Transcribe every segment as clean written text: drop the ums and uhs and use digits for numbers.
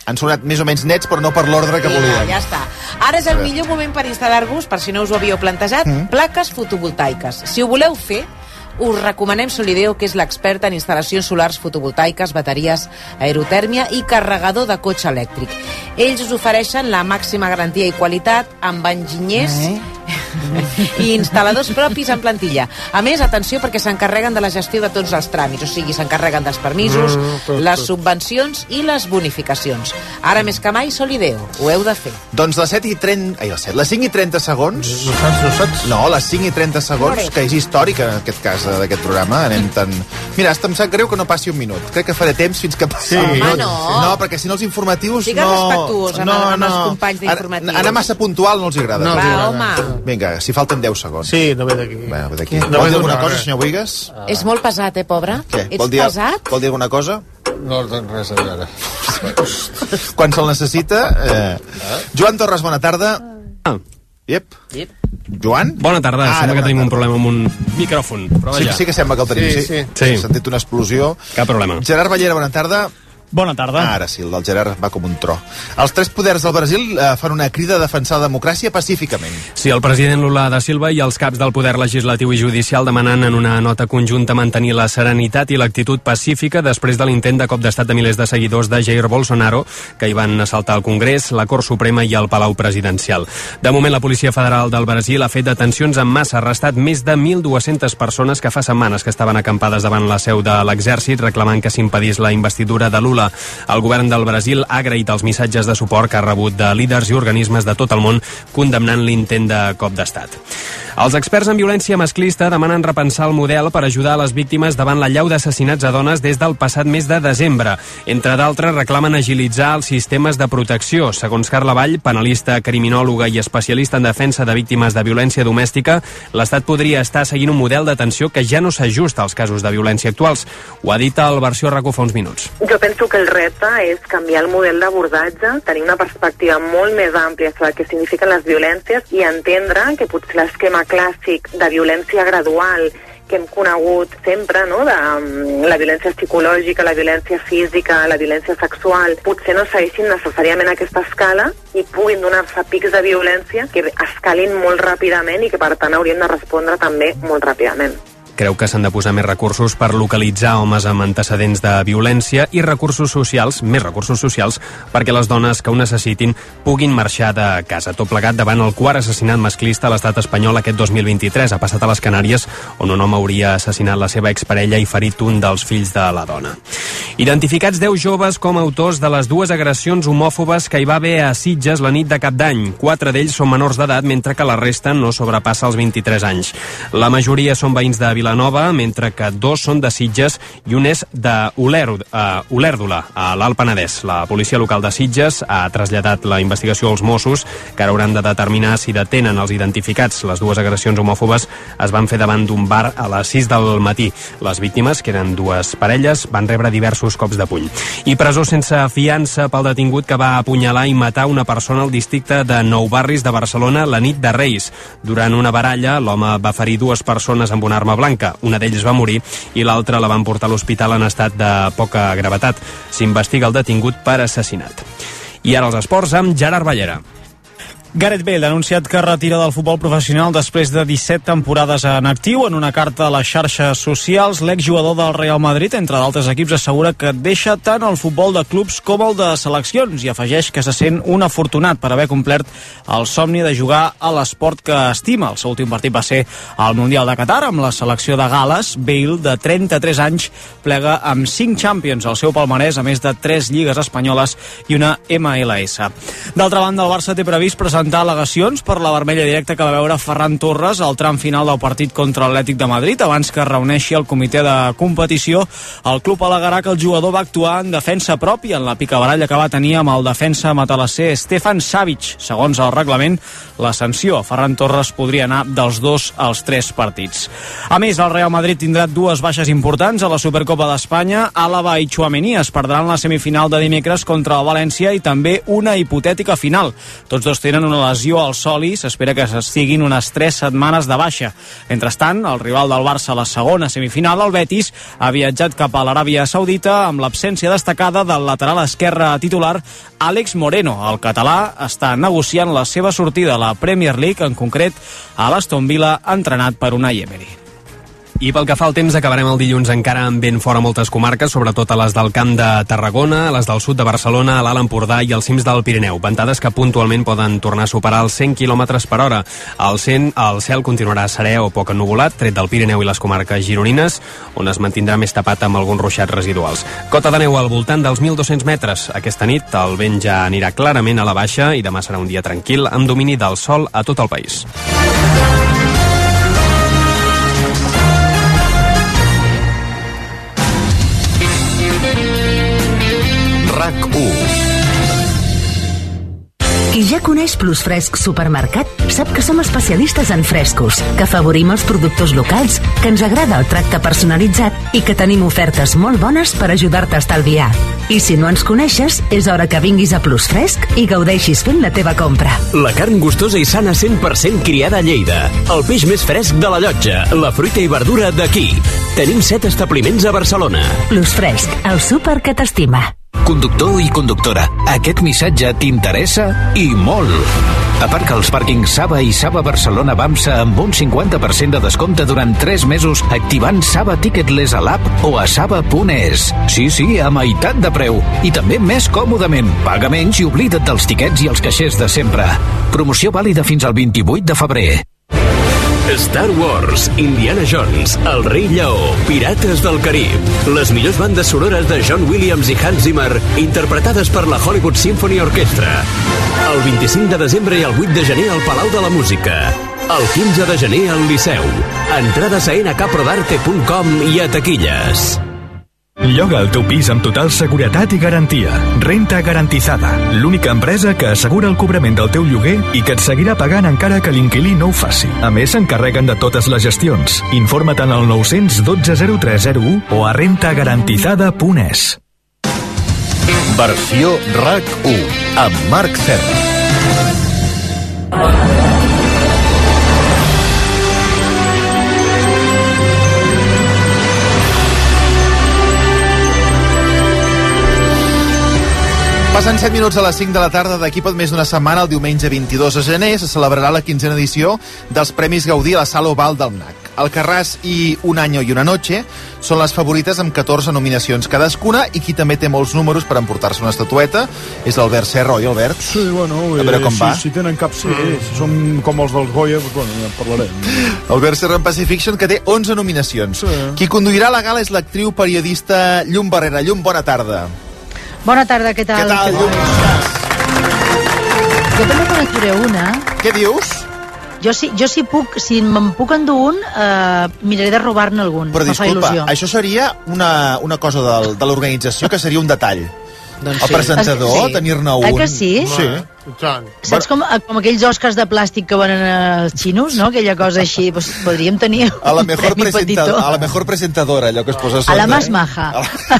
Han sonat més o menys nets, però no per l'ordre que volíem. Ja està. Ara és el millor moment per instal·lar-vos, per si no us ho havíeu plantejat, plaques fotovoltaiques. Si ho voleu fer, us recomanem Solideo, que és l'experta en instal·lacions solars fotovoltaiques, bateries, aerotèrmia i carregador de cotxe elèctric. Ells us ofereixen la màxima garantia i qualitat amb enginyers i instal·ladors propis en plantilla. A més, atenció, perquè s'encarreguen de la gestió de tots els tràmits, o sigui, s'encarreguen dels permisos, les subvencions i les bonificacions. Ara més que mai, Solideo, ho heu de fer. Doncs les 5 i 30 segons... No saps? No, les 5 i 30 segons, que és històric en aquest cas d'aquest programa. Anem tan... Mira, em sap greu que no passi un minut. Crec que faré temps fins que passi un minut. No, perquè si no els informatius... Sigues respectuós amb els companys d'informatius. Anar massa puntual no els agrada. Va, home. Vinga, si falten 10 segons. Sí, no ve d'aquí. Bé, ve d'aquí. Vol dir alguna cosa, senyor Boigas? És molt pesat, pobre? Què? Ets pesat? Vol dir alguna cosa? No tinc res a veure. Quan se'l necessita... Joan Torres, bona tarda. Yep. Joan? Bona tarda, sembla que tenim un problema amb un micròfon. Sí que sembla que el tenim, sí. He sentit una explosió. Cap problema. Gerard Ballera, bona tarda. Bona tarda. Ara sí, el del Gerard va com un tro. Els 3 poders del Brasil fan una crida a defensar la democràcia pacíficament. Sí, el president Lula da Silva i els caps del poder legislatiu i judicial demanen en una nota conjunta mantenir la serenitat i l'actitud pacífica després de l'intent de cop d'estat de milers de seguidors de Jair Bolsonaro, que hi van assaltar el Congrés, la Cort Suprema i el Palau Presidencial. De moment, la Policia Federal del Brasil ha fet detencions en massa, ha arrestat més de 1.200 persones que fa setmanes que estaven acampades davant la seu de l'exèrcit reclamant que s'impedís la investidura de Lula. El govern del Brasil ha agraït els missatges de suport que ha rebut de líders i organismes de tot el món condemnant l'intent de cop d'estat. Els experts en violència masclista demanen repensar el model per ajudar a les víctimes davant l'allau d'assassinats a dones des del passat mes de desembre. Entre d'altres, reclamen agilitzar els sistemes de protecció. Segons Carla Vall, penalista, criminòloga i especialista en defensa de víctimes de violència domèstica, l'Estat podria estar seguint un model d'atenció que ja no s'ajusta als casos de violència actuals. Ho ha dit el Versió RAC1 fa uns minuts. Jo penso que el repte és canviar el model d'abordatge, tenir una perspectiva molt més àmplia sobre el que signifiquen les violències i entendre que potser l'esquema clàssic de violència gradual que hem conegut sempre, no?, de la violència psicològica, la violència física, la violència sexual, potser no segueixin necessàriament aquesta escala i puguin donar-se pics de violència que escalin molt ràpidament i que, per tant, haurien de respondre també molt ràpidament. Creu que s'han de posar més recursos per localitzar homes amb antecedents de violència i recursos socials, més recursos socials, perquè les dones que ho necessitin puguin marxar de casa. Tot plegat davant el quart assassinat masclista a l'estat espanyol aquest 2023. Ha passat a les Canàries, on un home hauria assassinat la seva exparella i ferit un dels fills de la dona. Identificats 10 joves com a autors de les 2 agressions homòfobes que hi va haver a Sitges la nit de Cap d'Any. 4 d'ells són menors d'edat, mentre que la resta no sobrepassa els 23 anys. La majoria són veïns de Vilanova, mentre que 2 són de Sitges i un és d'Olèrdola, a l'Alt Penedès. La policia local de Sitges ha traslladat la investigació als Mossos, que ara hauran de determinar si detenen els identificats. Les 2 agressions homòfobes es van fer davant d'un bar a les 6 del matí. Les víctimes, que eren 2 parelles, van rebre diversos cops de puny. I presó sense fiança pel detingut que va apunyalar i matar una persona al districte de Nou Barris de Barcelona la nit de Reis. Durant una baralla, l'home va ferir 2 persones amb una arma blanca. Una d'ells va morir i l'altra la van portar a l'hospital en estat de poca gravetat. S'investiga el detingut per assassinat. I ara els esports amb Gerard Ballera. Gareth Bale ha anunciat que retira del futbol professional després de 17 temporades en actiu. En una carta a les xarxes socials, l'exjugador del Real Madrid, entre d'altres equips, assegura que deixa tant el futbol de clubs com el de seleccions i afegeix que se sent un afortunat per haver complert el somni de jugar a l'esport que estima. El seu últim partit va ser al Mundial de Qatar amb la selecció de Gal·les. Bale, de 33 anys, plega amb 5 Champions al seu palmarès, a més de 3 lligues espanyoles i una MLS. D'altra banda, el Barça té previst presentar al·legacions per la vermella directa que va veure Ferran Torres al tram final del partit contra l'Atlètic de Madrid. Abans que es reuneixi el comitè de competició, el club al·legarà que el jugador va actuar en defensa pròpia en la picabaralla que va tenir amb el defensa matalasser Stefan Savic. Segons el reglament, la sanció a Ferran Torres podria anar dels 2 als 3 partits. A més, el Real Madrid tindrà 2 baixes importants a la Supercopa d'Espanya. Álava i Tchouaméni es perdran la semifinal de dimecres contra el València i també una hipotètica final. Tots dos tenen una lesió al soli, s'espera que s'estiguin unes 3 setmanes de baixa. Mentrestant, el rival del Barça a la segona semifinal, el Betis, ha viatjat cap a l'Aràbia Saudita amb l'absència destacada del lateral esquerre titular Àlex Moreno. El català està negociant la seva sortida a la Premier League, en concret a l'Aston Villa, entrenat per Unai Emery. I pel que fa al temps, acabarem el dilluns encara amb vent fora moltes comarques, sobretot a les del Camp de Tarragona, a les del sud de Barcelona, a l'Alt Empordà i als cims del Pirineu. Ventades que puntualment poden tornar a superar els 100 km per hora. El cel continuarà serè o poc ennuvolat, tret del Pirineu i les comarques gironines, on es mantindrà més tapat amb alguns ruixats residuals. Cota de neu al voltant dels 1.200 metres. Aquesta nit el vent ja anirà clarament a la baixa i demà serà un dia tranquil, amb domini del sol a tot el país. RAC1. Qui ja coneix Plus Fresc Supermercat sap que som especialistes en frescos, que afavorim els productors locals, que ens agrada el tracte personalitzat i que tenim ofertes molt bones per ajudar-te a estalviar. I si no ens coneixes, és hora que vinguis a Plus Fresc i gaudeixis fent la teva compra. La carn gustosa i sana 100% criada a Lleida. El peix més fresc de la Llotja. La fruita i verdura d'aquí. Tenim 7 establiments a Barcelona. Plus Fresc, el súper que t'estima. Conductor i conductora, aquest missatge t'interessa i molt. Aparca als pàrquings Saba i Saba Barcelona Bamsa amb un 50% de descompte durant 3 mesos activant Saba Ticketless a l'app o a saba.es. Sí, a meitat de preu. I també més còmodament. Paga menys i oblida't dels tiquets i els caixers de sempre. Promoció vàlida fins al 28 de febrer. Star Wars, Indiana Jones, El rei Lleó, Pirates del Carib. Les millors bandes sonores de John Williams i Hans Zimmer, interpretades per la Hollywood Symphony Orchestra. El 25 de desembre i el 8 de gener al Palau de la Música. El 15 de gener al Liceu. Entrades a nkprodarte.com i a taquilles. Lloga el teu pis amb total seguretat i garantia. Renta Garantizada, l'única empresa que assegura el cobrament del teu lloguer i que et seguirà pagant encara que l'inquilí no ho faci. A més, s'encarreguen de totes les gestions. Informa't al 912 0301 o a rentagarantizada.es. Versió RAC1 amb Marc Serra. Passen 7 minuts a les 5 de la tarda. D'aquí pot més d'una setmana, el diumenge 22 de gener, se celebrarà la 15a edició dels Premis Gaudí a la Sala Oval del NAC. Alcarràs i Un año y una noche són les favorites amb 14 nominacions cadascuna, i qui també té molts números per emportar-se una estatueta és l'Albert Serra, oi, Albert? Sí, bueno, a veure com va. Si tenen cap, sí. Si som com els dels Goya, doncs, bueno, ja en parlarem. Albert Serra en Pacifiction, que té 11 nominacions. Sí. Qui conduirà la gala és l'actriu periodista Llum Barrera. Llum, bona tarda. Bona tarda, què tal? Què tal, Llum? Jo també connectaré una. Què dius? Jo si puc, si me'n puc endur un, miraré de robar-ne algun. Però disculpa, això seria una cosa de l'organització, que seria un detall. Doncs el presentador, sí. tenir-ne un. Que sí? Sí. Saps com aquells Oscars de plàstic que venen als xinos, no? Aquella cosa així, pues, podríem tenir a la mejor presentadora, allò que es posa a a la más maja.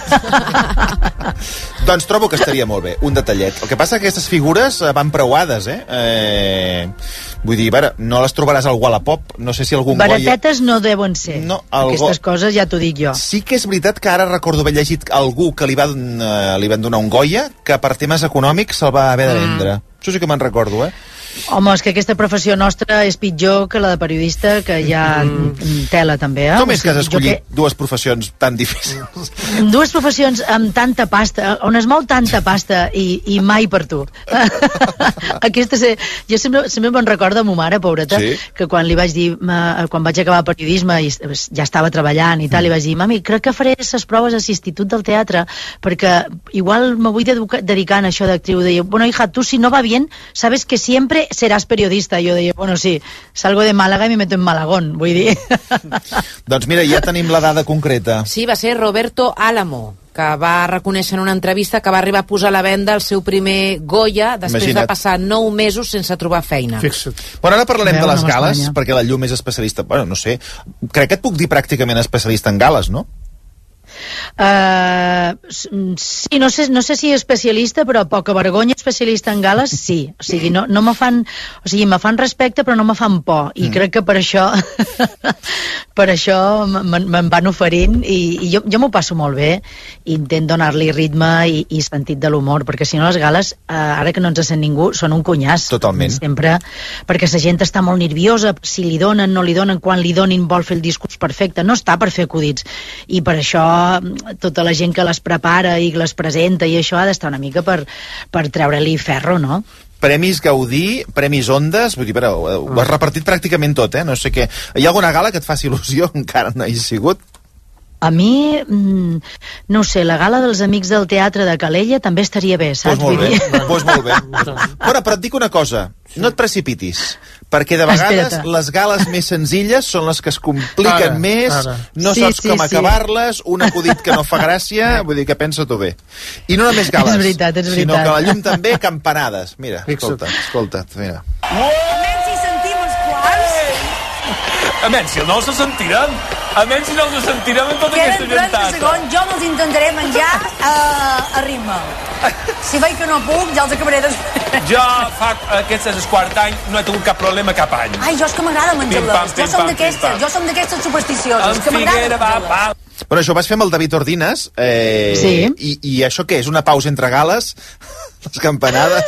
Doncs trobo que estaria molt bé, un detallet. El que passa que aquestes figures van preuades, vull dir, no les trobaràs al Wallapop, no sé si algun baratetes no deuen ser, no, aquestes coses ja t'ho dic jo. Sí que és veritat que ara recordo haver llegit algú que li van donar un Goya, que per temes econòmics se'l va haver de vendre. Això sí que me'n recordo, Home, és que aquesta professió nostra és pitjor que la de periodista, que ja tela també, Com és que has escollit dues professions tan difícils? Dues professions amb tanta pasta, on es mou tanta pasta i mai per tu. Jo sempre me'n recordo amb ma mare, pobreta, que quan li vaig dir, quan vaig acabar periodisme i ja estava treballant i tal, li vaig dir, mami, crec que faré les proves a l'Institut del Teatre, perquè igual me vull dedicar a això d'actriu. Deia, bueno, hija, tu si no va bien, sabes que siempre seràs periodista. Jo deia, bueno, sí, salgo de Màlaga i me meto en Malagón, vull dir. Doncs mira, ja tenim la dada concreta. Sí, va ser Roberto Álamo, que va reconèixer en una entrevista que va arribar a posar a la venda el seu primer Goya després de passar 9 mesos sense trobar feina. Fixa't. Bueno, ara parlarem de les gales, perquè la Llum és especialista, bueno, no sé, crec que et puc dir pràcticament especialista en gales, no? Sí, no sé si especialista, però poca vergonya especialista en gales, sí. O sigui, no me fan... O sigui, me fan respecte, però no me fan por. I crec que per això me'n van oferint i jo m'ho passo molt bé. Intent donar-li ritme i sentit de l'humor, perquè si no les gales, ara que no ens sent ningú, són un cunyàs. Totalment. Sempre, perquè la gent està molt nerviosa, si li donen, no li donen, quan li donin vol fer el discurs perfecte, no està per fer acudits. I per això tota la gent que les prepara i les presenta i això ha d'estar una mica per treure-li ferro, no? Premis Gaudí, Premis Ondas, vull dir, però ho has repartit pràcticament tot, no sé què. Hi ha alguna gala que et faci il·lusió? Encara no hi ha sigut? A mi, no ho sé, la gala dels Amics del Teatre de Calella també estaria bé, saps? Pues molt bé. Bueno, però et dic una cosa, no et precipitis, perquè de vegades les gales més senzilles són les que es compliquen més, no saps com acabar-les, un acudit que no fa gràcia, vull dir que pensa-t'ho bé. I no només gales, és veritat. Sinó que la llum també, campanades. Mira, escolta't, mira. Almenys si sentim els quals... Almenys si no se sentiran. Almenys si no se sentirem en tota aquesta gentada. Queden 30 segons, jo me'ls intentaré menjar a ritme. Si veig que no puc, ja els acabaré després. Jo fa aquest és el quart any, no he tingut cap problema cap any. Ai, jo és que m'agrada menjar-les. Jo som d'aquestes supersticioses. Que m'agrada. Bueno, això ho vas fer amb el David Ordines. Sí. I això què? És una pausa entre gales? Les campanades?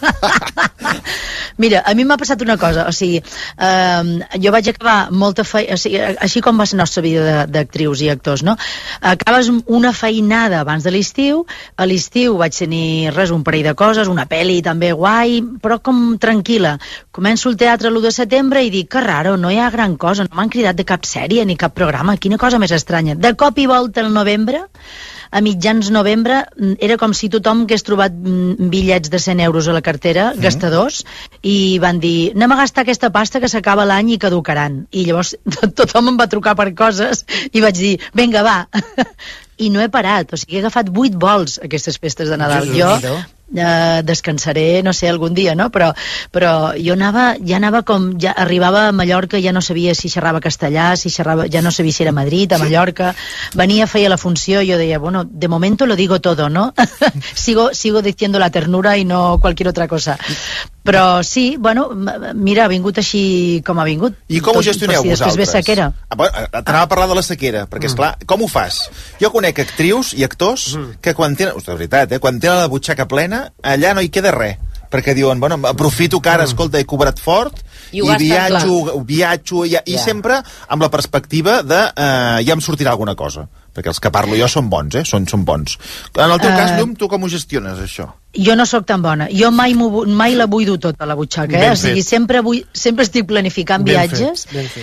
Mira, a mi m'ha passat una cosa, o sigui, jo vaig acabar molta feina, o sigui, així com va ser la nostra vida d'actrius i actors, no? Acabes una feinada abans de l'estiu, a l'estiu vaig tenir un parell de coses, una pel·li també guai, però com tranquil·la. Començo el teatre l'1 de setembre i dic, que raro, no hi ha gran cosa, no m'han cridat de cap sèrie ni cap programa, quina cosa més estranya. De cop i volta al novembre, a mitjans novembre, era com si tothom hagués trobat bitllets de 100 euros a la cartera, gastadors, i van dir, anem a gastar aquesta pasta que s'acaba l'any i caducaran. I llavors tothom em va trucar per coses i vaig dir, vinga, va. I no he parat, o sigui, he agafat 8 vols aquestes festes de Nadal. Jo descansaré, no sé, algun dia, no? Però jo anava com, ja arribava a Mallorca, ja no sabia si xerrava castellà, ja no sabia si era a Madrid, a Mallorca, venia, feia la funció, jo deia, bueno, de momento lo digo todo, ¿no? sigo diciendo la ternura y no cualquier otra cosa. Però sí, bueno, mira, ha vingut així com ha vingut. I com ho gestioneu vosaltres? Després ve sequera. T'anava a parlar de la sequera, perquè, esclar, com ho fas? Jo conec actrius i actors que quan tenen, de veritat, quan tenen la butxaca plena, allà no hi queda res, perquè diuen, bueno, aprofito que ara, escolta, he cobrat fort i viatjo i sempre amb la perspectiva de ja em sortirà alguna cosa, perquè els que parlo jo són bons, són bons. En el teu cas, Llum, tu com ho gestiones, això? Jo no sóc tan bona. Jo mai la buido tota la butxaca, o sigui, sempre estic planificant viatges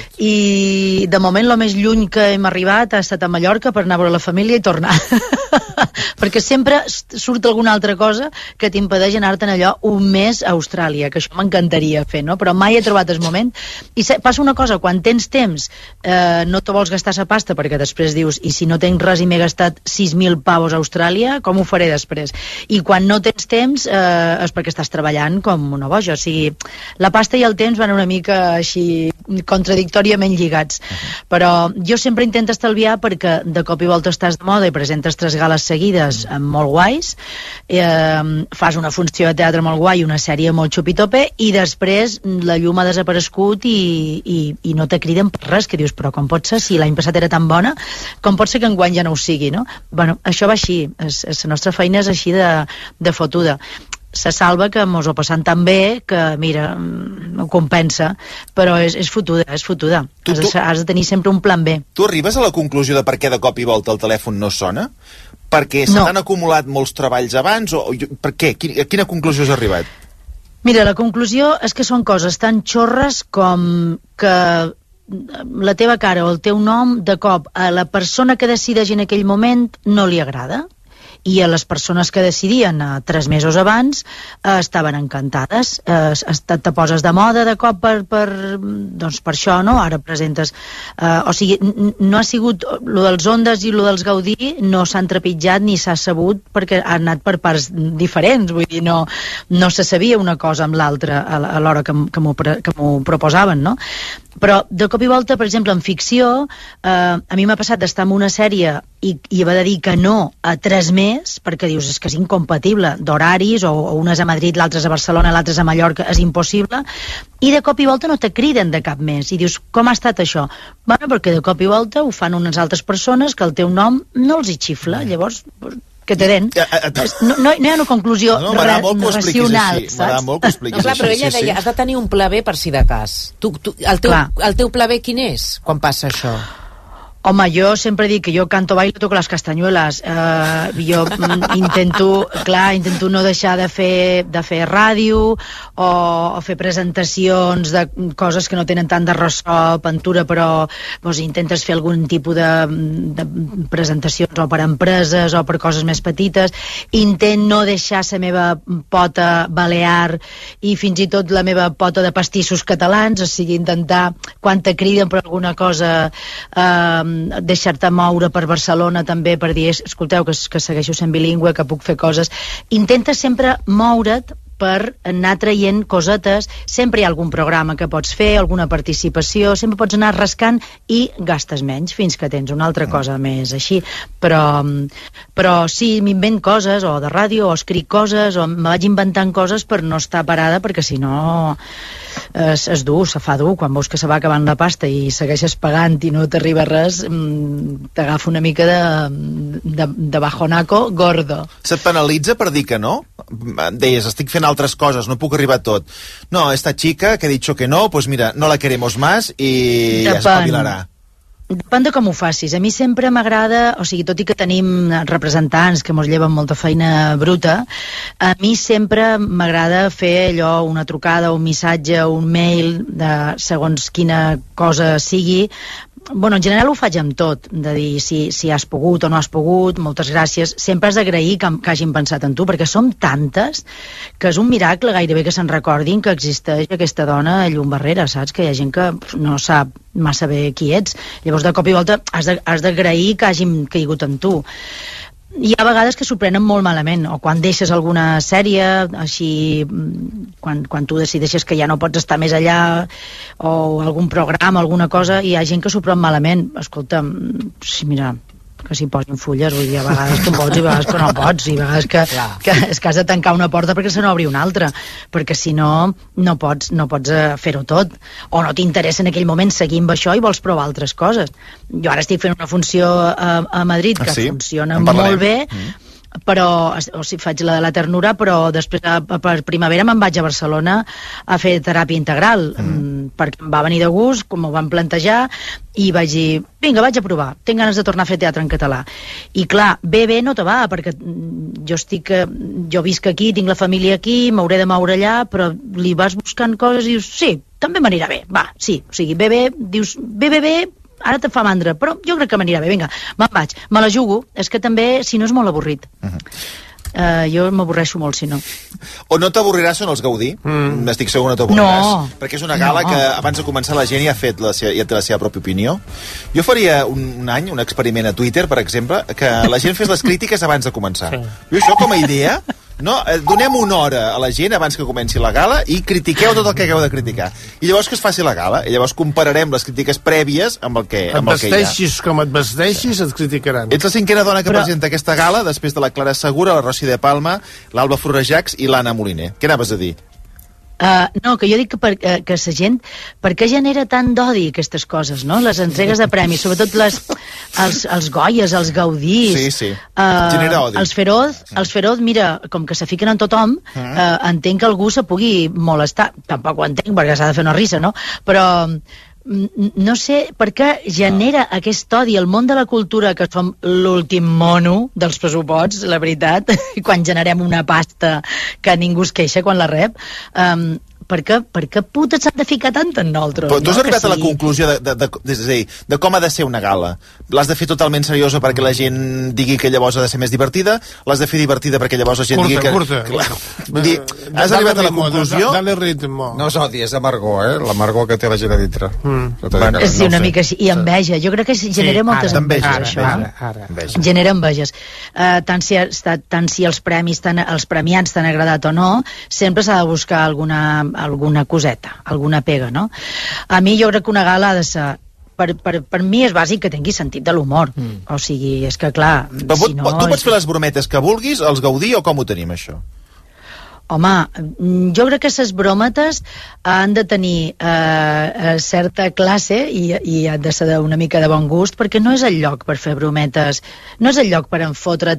i de moment el més lluny que hem arribat ha estat a Mallorca per anar a veure la família i tornar. Perquè sempre surt alguna altra cosa que t'impedeix anar-te'n allò un mes a Austràlia, que això m'encantaria fer, no? Però mai he trobat el moment. I passa una cosa, quan tens temps no te vols gastar sa pasta perquè després dius, i si no tenc res i m'he gastat 6.000 pavos a Austràlia, com ho faré després? I quan no tens temps és perquè estàs treballant com una boja, o sigui, la pasta i el temps van una mica així contradictòriament lligats, però jo sempre intento estalviar perquè de cop i volta estàs de moda i presentes 3 gales seguides molt guais, fas una funció de teatre molt guai, una sèrie molt xupitope i després la llum ha desaparegut i no te criden per res, que dius, però com pot ser, si l'any passat era tan bona, com pot ser que enguany ja no ho sigui, no? Bueno, això va així, la nostra feina és així de fotuda. Se salva que mos ho passant tan bé que, mira, ho compensa, però és fotuda. Has de tenir sempre un plan B. Tu arribes a la conclusió de per què de cop i volta el telèfon no sona? Perquè se t'han acumulat molts treballs abans? O per què? A quina conclusió has arribat? Mira, la conclusió és que són coses tan xorres com que la teva cara o el teu nom, de cop, a la persona que decideix en aquell moment no li agrada. I a les persones que decidien 3 mesos abans estaven encantades. Te poses de moda de cop per això, no? Ara presentes... o sigui, no ha sigut... Lo dels Ondas i lo dels Gaudí no s'han trepitjat ni s'ha sabut perquè han anat per parts diferents. Vull dir, no se sabia una cosa amb l'altra a l'hora que m'ho proposaven, no? Però de cop i volta, per exemple, en ficció, a mi m'ha passat d'estar en una sèrie i haver de dir que no a 3 més, perquè dius, és que és incompatible d'horaris, o unes a Madrid, l'altres a Barcelona, l'altres a Mallorca, és impossible, i de cop i volta no te criden de cap més, i dius, com ha estat això? Bueno, perquè de cop i volta ho fan unes altres persones que el teu nom no els hi xifla, llavors... que te den. No hi ha una conclusió racional, saps? M'agrada molt que ho expliquis així. Però ella deia, has de tenir un pla B per si de cas. El teu pla B quin és, quan passa això? Home, jo sempre dic que jo canto, bailo, toco les castanyueles. Jo intento no deixar de fer ràdio o fer presentacions de coses que no tenen tant de ressò, pintura, però intentes fer algun tipus de presentacions o per empreses o per coses més petites. Intent no deixar la meva pota balear i fins i tot la meva pota de pastissos catalans, o sigui, intentar, quan te criden per alguna cosa, deixar-te moure per Barcelona també, per dir, escolteu, que segueixo sent bilingüe, que puc fer coses. Intenta sempre moure't per anar traient cosetes. Sempre hi ha algun programa que pots fer, alguna participació, sempre pots anar rascant i gastes menys fins que tens una altra cosa més així. Però sí, m'invent coses, o de ràdio, o escric coses, o me vaig inventant coses per no estar parada, perquè si no és dur, se fa dur. Quan veus que se va acabant la pasta i segueixes pagant i no t'arriba res, t'agafa una mica de bajonaco gordo. Se't penalitza per dir que no? Deies, estic fent altres coses, no puc arribar a tot. No, esta chica que ha dicho que no, pues mira, no la queremos más y ya espabilarà. Depèn de com ho facis. A mi sempre m'agrada, o sigui, tot i que tenim representants que mos lleven molta feina bruta, a mi sempre m'agrada fer allò, una trucada, un missatge, un mail, de segons quina cosa sigui. Bueno, en general ho faig amb tot, de dir si has pogut o no has pogut, moltes gràcies. Sempre has d'agrair que hagin pensat en tu, perquè som tantes que és un miracle gairebé que se'n recordin que existeix aquesta dona a llum barrera, saps? Que hi ha gent que no sap massa bé qui ets. Llavors, de cop i volta, has d'agrair que hagin caigut en tu. Hi ha vegades que s'ho prenen molt malament, o quan deixes alguna sèrie, així, quan tu decideixes que ja no pots estar més allà, o algun programa, alguna cosa, i hi ha gent que s'ho pren malament. Escolta, sí, mira, que s'hi posin fulles, vull dir, a vegades que pots i a vegades que no pots, i a vegades que has de tancar una porta perquè se n'obri una altra, perquè si no, no pots fer-ho tot, o no t'interessa en aquell moment seguir amb això i vols provar altres coses. Jo ara estic fent una funció a Madrid que funciona molt bé, però, o sigui, faig la de la ternura, però després per primavera me'n vaig a Barcelona a fer teràpia integral, perquè em va venir de gust, com ho van plantejar, i vaig dir, vinga, vaig a provar, tinc ganes de tornar a fer teatre en català. I clar, bé no te va, perquè jo visc aquí, tinc la família aquí, m'hauré de moure allà, però li vas buscant coses i dius, sí, també m'anirà bé, va, sí, o sigui, dius, bé, ara te fa mandra, però jo crec que m'anirà bé, vinga, me'n vaig, me la jugo, és que també, si no és molt avorrit. Jo m'avorreixo molt, si no. O no t'avorriràs són els Gaudí, estic segur no t'avorriràs, perquè és una gala que abans de començar la gent ja té la seva pròpia opinió. Jo faria un any, un experiment a Twitter, per exemple, que la gent fes les crítiques abans de començar. Jo això com a idea... No, donem una hora a la gent abans que comenci la gala i critiqueu tot el que hagueu de criticar. I llavors que es faci la gala. I llavors compararem les crítiques prèvies amb el que hi ha. Et vesteixis com et vesteixis, et criticaran. Ets la cinquena dona que presenta aquesta gala després de la Clara Segura, la Rossi de Palma, l'Alba Florejacs i l'Anna Moliner. Què anaves a dir? No, que jo dic que la gent, per què genera tant d'odi aquestes coses, no? Les entregues de premis, sobretot els Goyes, els Gaudís, genera odi. Els Feroz, mira, com que se fiquen en tothom, entenc que algú se pugui molestar, tampoc ho entenc perquè s'ha de fer una risa, no? Però no sé per què genera aquest odi al món de la cultura, que som l'últim mono dels pressuposts, la veritat, quan generem una pasta que ningú es queixa quan la rep. Per què putes s'han de ficar tant en nosaltres? Però tu has arribat a la conclusió de com ha de ser una gala. L'has de fer totalment seriosa perquè la gent digui que llavors ha de ser més divertida? L'has de fer divertida perquè llavors la gent digui que... Curta. Has arribat a la conclusió... Dale ritmo. No és odi, és amargor, l'amargor que té la gent a dintre. Sí, una mica així. I enveja. Jo crec que genera moltes enveges, això. Genera enveges. Tant si els premiats t'han agradat o no, sempre s'ha de buscar alguna alguna coseta, alguna pega, no? A mi jo crec que una gala ha de ser... Per mi és bàsic que tingui sentit de l'humor. O sigui, és que clar... Però si no, tu pots fer les brometes que vulguis, els gaudir, o com ho tenim, això? Home, jo crec que les brometes han de tenir certa classe i han de ser una mica de bon gust, perquè no és el lloc per fer brometes, no és el lloc per enfotre't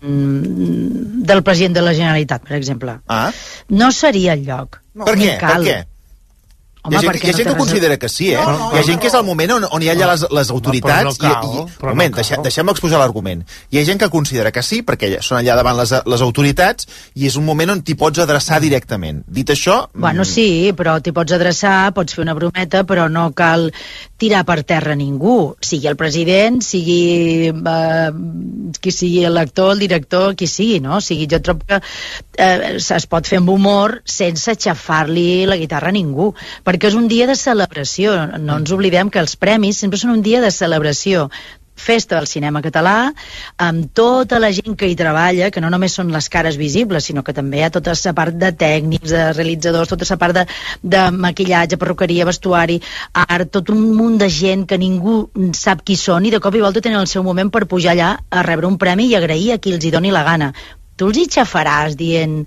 del president de la Generalitat, per exemple. No seria el lloc. Per què? Per què? Home, hi ha gent que considera que sí, eh? Hi ha gent que és el moment on hi ha allà les autoritats... Moment, deixem-me exposar l'argument. Hi ha gent que considera que sí, perquè són allà davant les autoritats, i és un moment on t'hi pots adreçar directament. Dit això... Bueno, sí, però t'hi pots adreçar, pots fer una brometa, però no cal tirar per terra ningú. Sigui el president, sigui qui sigui l'actor, el director, qui sigui, no? O sigui, jo trobo que es pot fer amb humor sense aixafar-li la guitarra a ningú, perquè és un dia de celebració. No ens oblidem que els premis sempre són un dia de celebració. Festa del cinema català, amb tota la gent que hi treballa, que no només són les cares visibles, sinó que també hi ha tota la part de tècnics, de realitzadors, tota la part de maquillatge, perruqueria, vestuari, art, tot un munt de gent que ningú sap qui són, i de cop i volta tenen el seu moment per pujar allà a rebre un premi i agrair a qui els hi doni la gana. Tu els hi xafaràs dient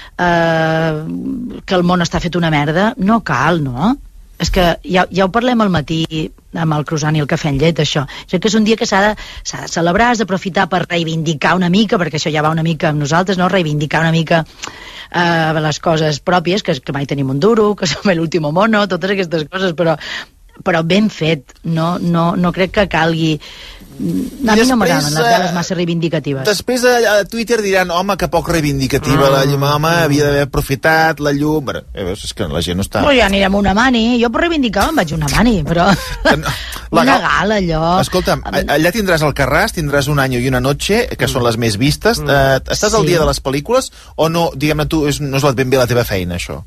que el món està fet una merda? No cal, no? És que ja ho parlem al matí amb el croissant i el cafè amb llet, això. Jo crec que és un dia que s'ha de celebrar, has d'aprofitar per reivindicar una mica, perquè això ja va una mica amb nosaltres, no? Reivindicar una mica les coses pròpies, que mai tenim un duro, que som l'último mono, totes aquestes coses, però ben fet. No crec que calgui... A mi no m'agraden les gales massa reivindicatives. Després a Twitter diran, home, que poc reivindicativa la llum, home, havia d'haver aprofitat la llum... És que la gent no està... Pues ja anirem a una mani, jo per reivindicar em vaig a una mani, però... Una gala, allò... Escolta'm, allà tindràs el Carràs, tindràs Un año y una noche, que són les més vistes. Estàs al dia de les pel·lícules o no, diguem-ne, tu no és ben bé la teva feina, això?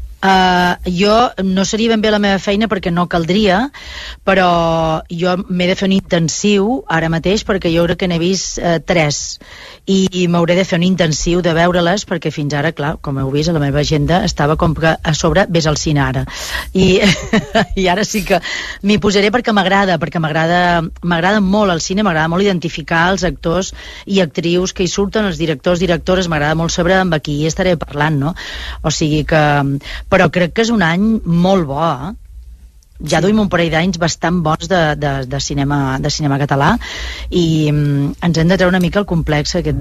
Jo no seria ben bé la meva feina perquè no caldria, però jo m'he de fer un intensiu ara mateix, perquè jo crec que n'he vist 3 i m'hauré de fer un intensiu de veure-les, perquè fins ara, clar, com heu vist, a la meva agenda estava com que a sobre ves al cine ara i ara sí que m'hi posaré perquè m'agrada molt el cine, m'agrada molt identificar els actors i actrius que hi surten, els directors, directores, m'agrada molt saber amb qui hi estaré parlant, no? O sigui que... Però crec que és un any molt bo, ja duim un parell d'anys bastant bons de cinema català, i ens hem de treure una mica el complex aquest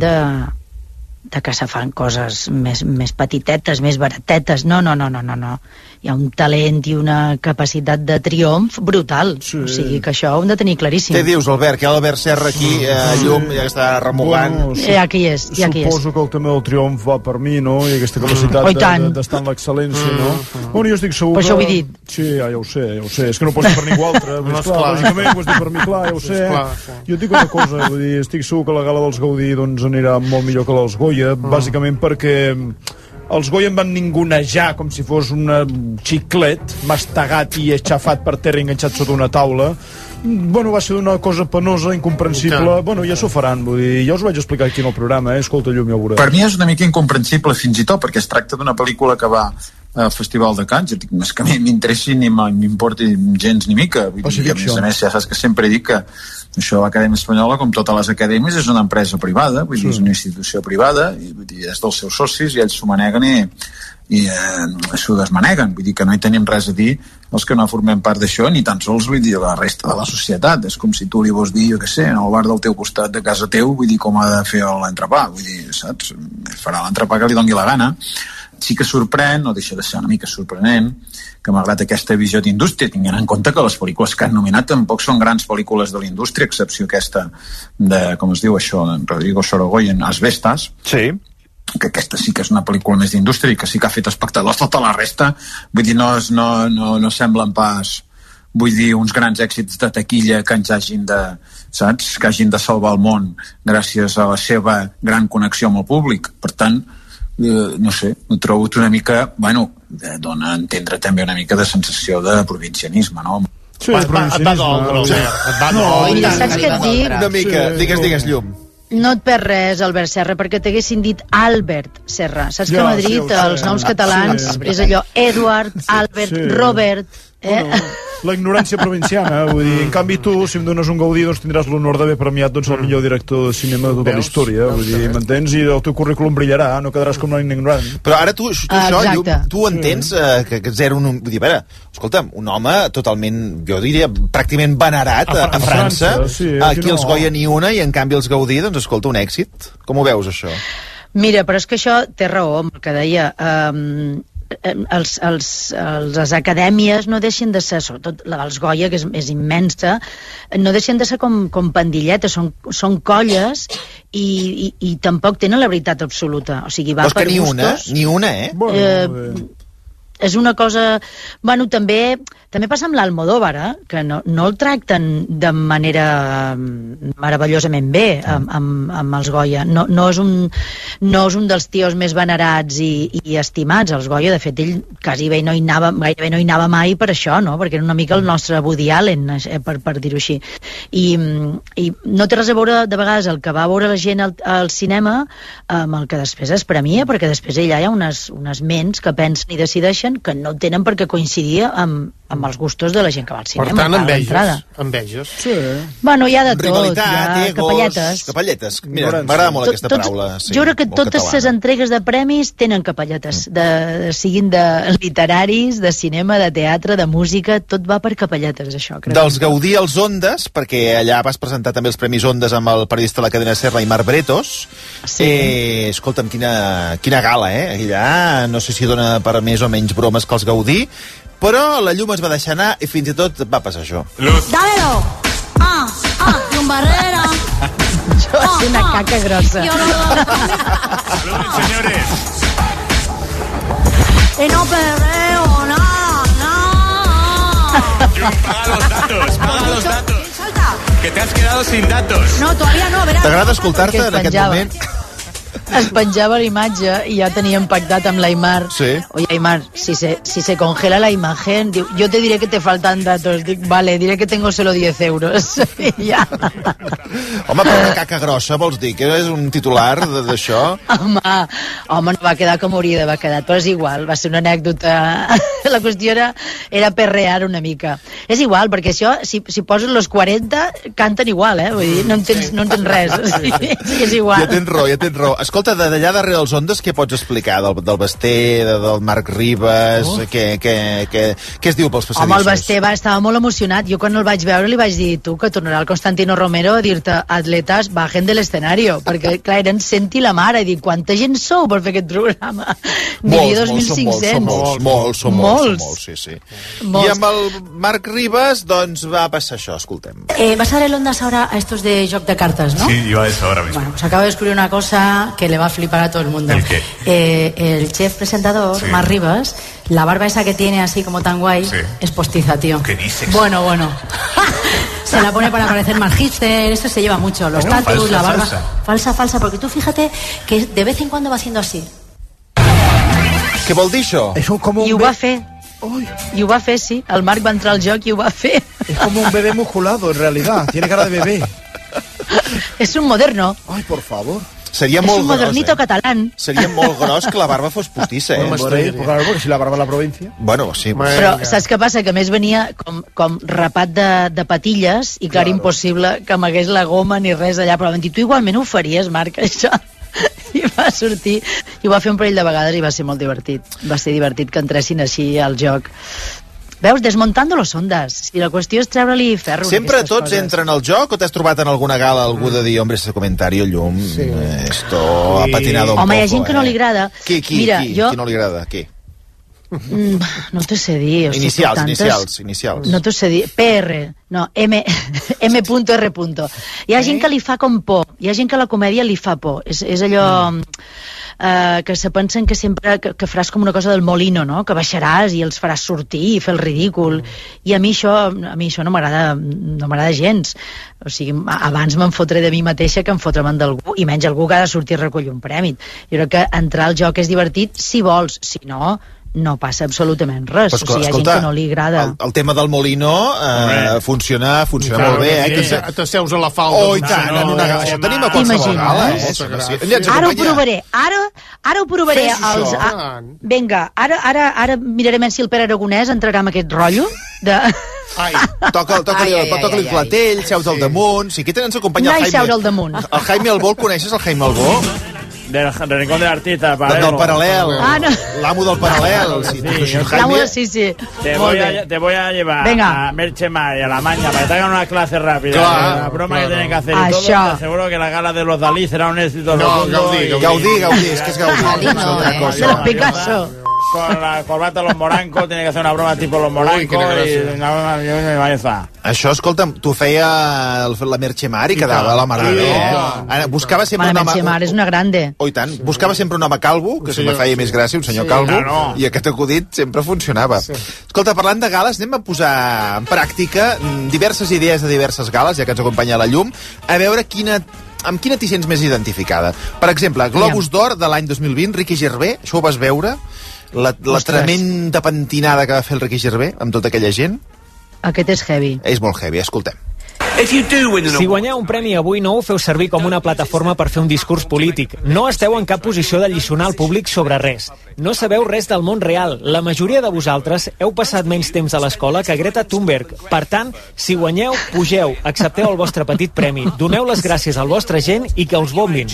de que se fan coses més petitetes, més baratetes. No. Hi ha un talent i una capacitat de triomf brutal. Sí. O sigui que això ho hem de tenir claríssim. Què dius, Albert? Que Albert Serra aquí, llum, ja està remugant. Bueno, ja aquí és. Suposo que el tema del triomf va per mi, no? I aquesta capacitat d'estar en l'excel·lència, no? Bueno, jo estic segur que... Per això ho he dit. Sí, ja ho sé. És que no pots dir per ningú altre. Lògicament, ho has dit per mi, clar, ja ho sé. Jo et dic una cosa, vull dir, estic segur que la gala dels Gaudí anirà molt millor que els Goya, bàsicament perquè els Goya em van ningunejar com si fos un xiclet mastegat i aixafat per terra i enganxat sota una taula. Bueno, va ser una cosa penosa, incomprensible. Bueno, ja s'ho faran, vull dir, ja us ho vaig explicar aquí en el programa, escolta, llum, ja ho veureu. Per mi és una mica incomprensible fins i tot, perquè es tracta d'una pel·lícula que va al Festival de Cannes, jo dic, més que m'interessi ni m'importi gens ni mica, vull dir, que a més ja saps que sempre dic que això l'Acadèmia Espanyola, com totes les acadèmies, és una empresa privada, vull dir, és una institució privada, i vull dir, és dels seus socis i ells s'ho maneguen i s'ho desmaneguen, vull dir que no hi tenim res a dir els que no formem part d'això, ni tan sols vull dir la resta de la societat. És com si tu li vols dir, jo què sé, en el bar del teu costat de casa teu, vull dir com ha de fer l'entrepà, vull dir, saps? Farà l'entrepà que li doni la gana. Sí que sorprèn, no deixa de ser una mica sorprenent, que malgrat aquesta visió d'indústria, tinguent en compte que les pel·lícules que han nominat tampoc són grans pel·lícules de la indústria, excepció aquesta de, com es diu això, Rodrigo Sorogoyen, Asbestas. Sí. Que aquesta sí que és una pel·lícula més d'indústria i que sí que ha fet espectadors. Tota la resta, vull dir, no semblen pas, vull dir, uns grans èxits de taquilla que ens hagin de, saps, que hagin de salvar el món gràcies a la seva gran connexió amb el públic. Per tant, no sé, ho trobo una mica, bueno, dona a entendre també una mica de sensació de provincianisme, no? Sí, provincianisme. Saps què et dic? Una mica, digues, llum. No et perds res, Albert Serra, perquè t'haguessin dit Albert Serra. Saps que a Madrid els noms catalans és allò Eduard, Albert, Robert... La ignorància provinciana, vull dir, en canvi tu, si em dones un Gaudí, doncs tindràs l'honor d'haver premiat el millor director de cinema de tota la història, vull dir, m'entens? I el teu currículum brillarà, no quedaràs com un ignorant. Però ara tu entens que zero... Vull dir, a veure, escolta'm, un home totalment, jo diria, pràcticament venerat a França, aquí els Goya ni una, i en canvi els Gaudí, doncs escolta, un èxit. Com ho veus, això? Mira, però és que això té raó, amb el que deia... les acadèmies no deixen de ser, sobretot la dels Goya, que és immensa, no deixen de ser com pandilletes, són colles i tampoc tenen la veritat absoluta. O sigui, va per gustos. Ni una, És una cosa... Bueno, també passa amb l'Almodóvar, que no el tracten de manera meravellosament bé amb els Goya. No és un dels tios més venerats i estimats, els Goya. De fet, ell gairebé no hi anava mai per això, no? Perquè era una mica el nostre Woody Allen, per dir-ho així. I no té res a veure, de vegades, el que va veure la gent al cinema amb el que després es premia, perquè després allà hi ha unes ments que pensen i decideixen que no tenen per què coincidir amb els gustos de la gent que va al cinema. Per tant, enveges. Sí. Bueno, hi ha de tot. Rivalitat, hi ha capelletes. Capelletes. Mira, m'agrada molt aquesta paraula. Jo crec que totes les entregues de premis tenen capelletes. Siguin de literaris, de cinema, de teatre, de música, tot va per capelletes, això. Dels Gaudí als Ondes, perquè allà vas presentar també els Premis Ondes amb el periodista de la cadena Serra, Aimar Bretos. Sí. Escolta'm, quina gala, Allà no sé si dona per més o menys bromes que els Gaudí, però la llum es va deixar anar i fins i tot va passar això. Dámelo! Y un barrera. Això va ser una caca grossa. Señores. Y no perreo, Paga los datos. Que te has quedado sin datos. No, todavía no, verás. T'agrada escoltar-te en aquest moment? Es penjava la imatge i ja teníem pactat amb l'Aimar. Sí. Oye, Aimar, si se congela la imagen, diu, yo te diré que te faltan datos. Dic, vale, diré que tengo solo 10 euros. I ja. Home, però una caca grossa, vols dir? Que és un titular d'això? Home, no va quedar com hauria d'haver quedat, però és igual, va ser una anècdota. La qüestió era perrear una mica. És igual, perquè això, si poses los 40, canten igual, Vull dir, no entens res. Sí, és igual. Ja tens raó. Escolta, d'allà darrere els Ondes, què pots explicar? Del Basté, del Marc Ribas, què es diu pels passadissos? Home, el Basté estava molt emocionat. Jo quan el vaig veure li vaig dir, tu, que tornarà el Constantino Romero a dir-te, atletes, bajen de l'escenario, perquè, clar, eren 100 i la mare, i dic, quanta gent sou per fer aquest programa? Diria 2.500. Molts, sí. I amb el Marc Ribas, doncs va passar això, escoltem. Vas a dar el Ondas ahora a estos de joc de cartas, ¿no? Sí, iba a eso ahora mismo. Bueno, pues acabo de descubrir una cosa que le va a flipar a todo el mundo. ¿El qué? El chef presentador, sí. Marc Ribas, la barba esa que tiene así como tan guay, sí. Es postiza, tío. ¿Qué dices? Bueno. Se la pone para parecer más hipster, eso se lleva mucho. Los tatus, la barba. Falsa, porque tú fíjate que de vez en cuando va haciendo así. Què vol dir això? I ho va fer. I ho va fer, sí. El Marc va entrar al joc i ho va fer. Es como un bebé musculado, en realidad. Tiene cara de bebé. Es un moderno. Ay, por favor. Seria és molt un modernito gros, catalán. Seria molt gros que la barba fos postissa, Claro, porque si la barba la provincia. Bueno, sí. Però saps què passa? Que a més venia com rapat de patilles i clar, impossible que m'hagués la goma ni res allà, però tu igualment ho faries, Marc, això. I va sortir, i ho va fer un parell de vegades i va ser molt divertit. Va ser divertit que entressin així al joc. Veus, desmontando los Ondas. Si la qüestió és treure-li ferro. Sempre tots entren al joc o t'has trobat en alguna gala algú de dir, hombre, ese comentario, Llum, esto ha patinado un poco. Home, hi ha gent que no li agrada. Qui no li agrada? Qui? No t'ho sé dir. Inicials. No t'ho sé dir. PR, no, M.R. Hi ha gent que li fa com por. Hi ha gent que la comèdia li fa por. És allò... que se pensen que sempre que faràs com una cosa del molino, no? Que baixaràs i els faràs sortir i fer el ridícul, i a mi això no m'agrada gens. O sigui, abans me'n fotré de mi mateixa que em fotre-me'n d'algú, i menys algú que ha de sortir a recollir un premi. Jo crec que entrar al joc és divertit si vols, si no no passa absolutament res. O sigui, hi ha gent que no li agrada. El tema del Molino funciona molt bé. T'asseus a la falda. Oh, i tant, en una gala. Això tenim a qualsevol gala, Ara ho provaré. Ara ho provaré. Vinga, ara mirarem si el Pere Aragonès entrarà en aquest rotllo de... Toca-li el clatell, seus al damunt. Si aquí tenen el company el Jaime... El Jaime Albó, el coneixes, el Jaime Albó? Del Rincón del Artista, del Paral·lel. L'amo del Paral·lel. Sí. Te voy a llevar a Merchemar y a La Maña para que te hagan una clase rápida. La broma que tienen que hacer y todo. Te aseguro que la gala de los Dalí será un éxito. Gaudí, es que es Gaudí. De los Picasso. Con la corbata de los Morancos, tiene que hacer una broma tipo los Morancos Això, escolta'm, t'ho feia la Merchemar i quedava la mare de buscava sempre la Merchemar és una grande. Oh, i tant. Buscava sempre un home calvo, que se me feia més gràcia, un senyor calvo, i aquest acudit sempre funcionava. Escolta, parlant de gales, anem a posar en pràctica diverses idees de diverses gales, ja que ens acompanya la llum, a veure amb quina t'hi sents més identificada. Per exemple, Globus d'Or de l'any 2020, Ricky Gervais, això ho vas veure? La tremenda pentinada que va fer el Ricky Gervais amb tota aquella gent. Aquest és heavy. És molt heavy, escoltem. Si guanyeu un premi avui, no ho feu servir com una plataforma per fer un discurs polític. No esteu en cap posició de lliçonar al públic sobre res. No sabeu res del món real. La majoria de vosaltres heu passat menys temps a l'escola que Greta Thunberg. Per tant, si guanyeu, pugeu, accepteu el vostre petit premi, doneu les gràcies al vostre gent i que us bombin.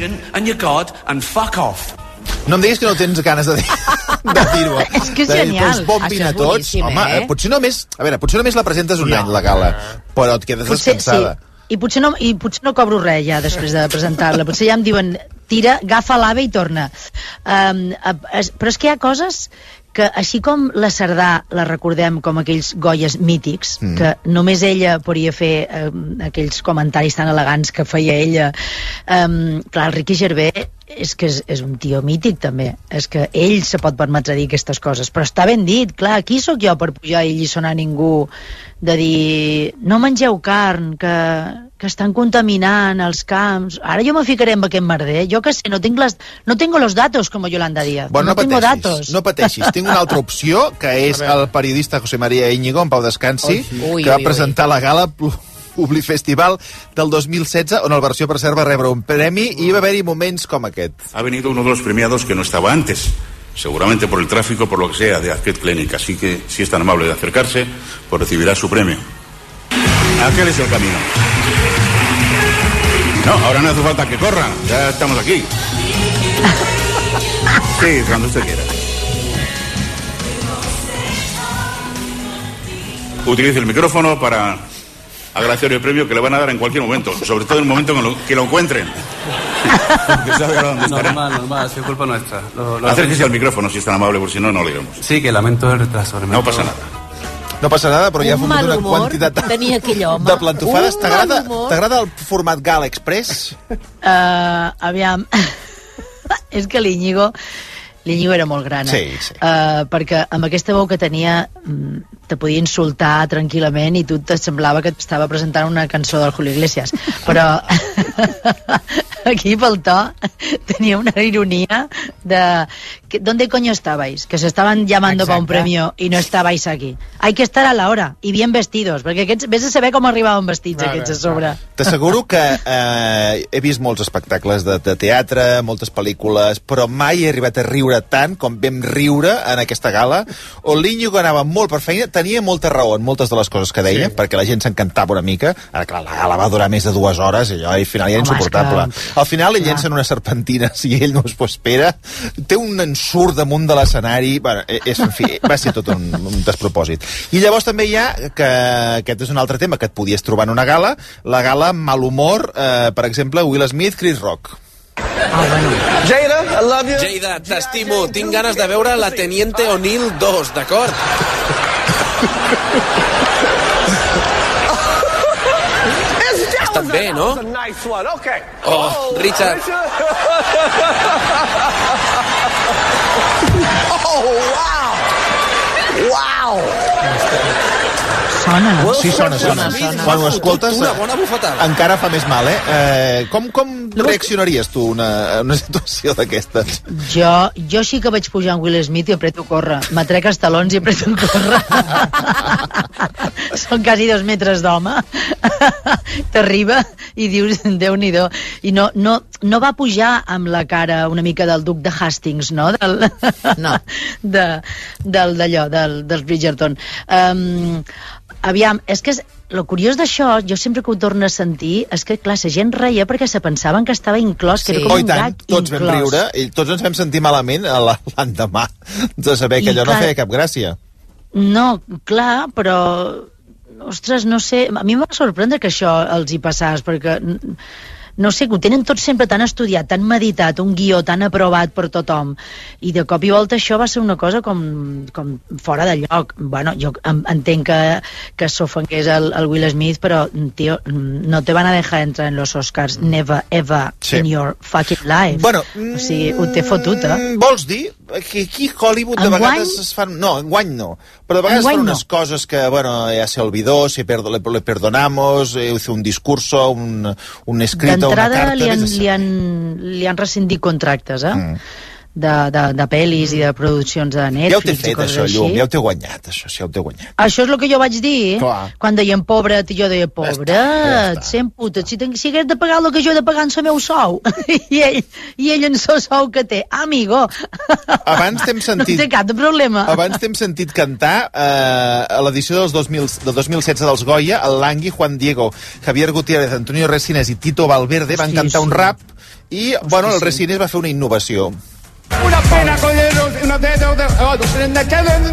No em diguis que no tens ganes de dir-ho. És que és genial. Que us bombin a tots. Home, potser només la presentes un any, la gala, però et quedes descansada. I potser no cobro res ja després de presentar-la. Potser ja em diuen, tira, agafa l'AVE i torna. Però és que hi ha coses que, així com la Cerdà la recordem com aquells Goyes mítics, que només ella podria fer aquells comentaris tan elegants que feia ella. Clar, el Ricky Gervais és que és un tio mític també, és que ell se pot permetre dir aquestes coses, però està ben dit, clar, qui sóc jo per pujar i lliçonar ningú de dir, no mengeu carn, que estan contaminant els camps, ara jo me ficaré amb aquest merder, jo que sé, no tengo los datos, com Yolanda Díaz, no pateixis, tinc una altra opció, que és el periodista José María Íñigo, en pau descansi, que va presentar la gala Publi Festival del 2016, on el versió per cert va rebre un premi i va haver-hi moments com aquest. Ha venido uno de los premiados que no estaba antes, seguramente por el tráfico, por lo que sea, de Azquet Clinic, así que si es tan amable de acercarse, pues recibirá su premio. Aquel es el camino. No, ahora no hace falta que corra, ya estamos aquí. Sí, cuando usted quiera. Utilice el micrófono para agradecer el premio que le van a dar en cualquier momento, sobre todo en el momento que lo encuentren. Que sabe ahora dónde estará. Normal, es culpa nuestra. Acérquese al micrófono si es tan amable, porque si no, no le oímos. Sí, que lamento el retraso. No pasa nada. No passa nada, però ja ha fumut una quantitat de plantofades. T'agrada el format Gala Express? Aviam, és que l'Íñigo era molt gran, perquè amb aquesta veu que tenia te podia insultar tranquil·lament i tu et semblava que t'estava presentant una cançó del Julio Iglesias, però aquí pel to tenia una ironia de ¿dónde coño estabais? Que se estaban llamando para un premio y no estabais aquí. Hay que estar a la hora y bien vestidos, perquè aquests, vés a saber com arribaven vestits aquests a sobre. T'asseguro que he vist molts espectacles de teatre, moltes pel·lícules, però mai he arribat a riure tant com vam riure en aquesta gala, on l'Íñigo anava molt per feina, tenia molta raó en moltes de les coses que deia, perquè la gent s'encantava una mica. Ara, clar, la gala va durar més de 2 hores i allò al final era insuportable. Al final ell llencen unes serpentines i ell no s'ho espera, té un ensurt damunt de l'escenari, bueno, en fi, va ser tot un despropòsit. I llavors també hi ha, que aquest és un altre tema que et podies trobar en una gala, la gala mal humor, per exemple, Will Smith, Chris Rock. Jada, I love you. Jada, t'estimo. Tinc ganes de veure la Teniente O'Neill 2, d'acord? Ha estat bé, no? Oh, Richard. Oh, wow! Wow! sona. Sí, sona. Quan ho escoltes, una bona bufetada. encara fa més mal, Com reaccionaries tu a una situació d'aquestes? Jo sí que vaig pujar amb Will Smith i apreto a córrer. M'atrec els talons i apreto a córrer. Són quasi 2 metres d'home. T'arriba i dius, Déu-n'hi-do. I no va pujar amb la cara una mica del duc de Hastings, no? D'allò, dels Bridgerton. Aviam, és que el curiós d'això, jo sempre que ho torno a sentir, és que, clar, la gent reia perquè se pensaven que estava inclòs, que era com un gag inclòs. Tots vam riure i tots ens vam sentir malament l'endemà de saber que allò no feia cap gràcia. No, clar, però... Ostres, no sé, a mi em va sorprendre que això els hi passàs, perquè... No sé, que ho tenen tot sempre tan estudiat, tan meditat, un guió tan aprovat per tothom, i de cop i volta això va ser una cosa com fora de lloc. Bueno, jo entenc que s'ofengués el Will Smith, però, tio, no te van a dejar entrar en los Oscars never, ever in your fucking life. Bueno, o sigui, ho té fotut, Vols dir que aquí a Hollywood de vegades es fan... No, enguany no, però de vegades fan unes coses que, bueno, ja se olvidó, le perdonamos, hizo un discurso, un escrito, una carta... D'entrada li han rescindit contractes, de pel·lis i de produccions de Netflix. Ja ho té fet, això, Llum, ja ho té guanyat, això, sí, ja ho té guanyat. Això és el que jo vaig dir, quan deien pobret, i jo deia, pobret, sent puta, si hagués de pagar el que jo he de pagar en el meu sou, i ell en el sou que té, amigo, abans t'hem sentit, no té cap de problema. Abans t'hem sentit cantar a l'edició del 2016 dels Goya, el Langui, Juan Diego, Javier Gutiérrez, Antonio Resines i Tito Valverde van cantar un rap i, bueno, el Resines va fer una innovació. Una pena con unos dedos de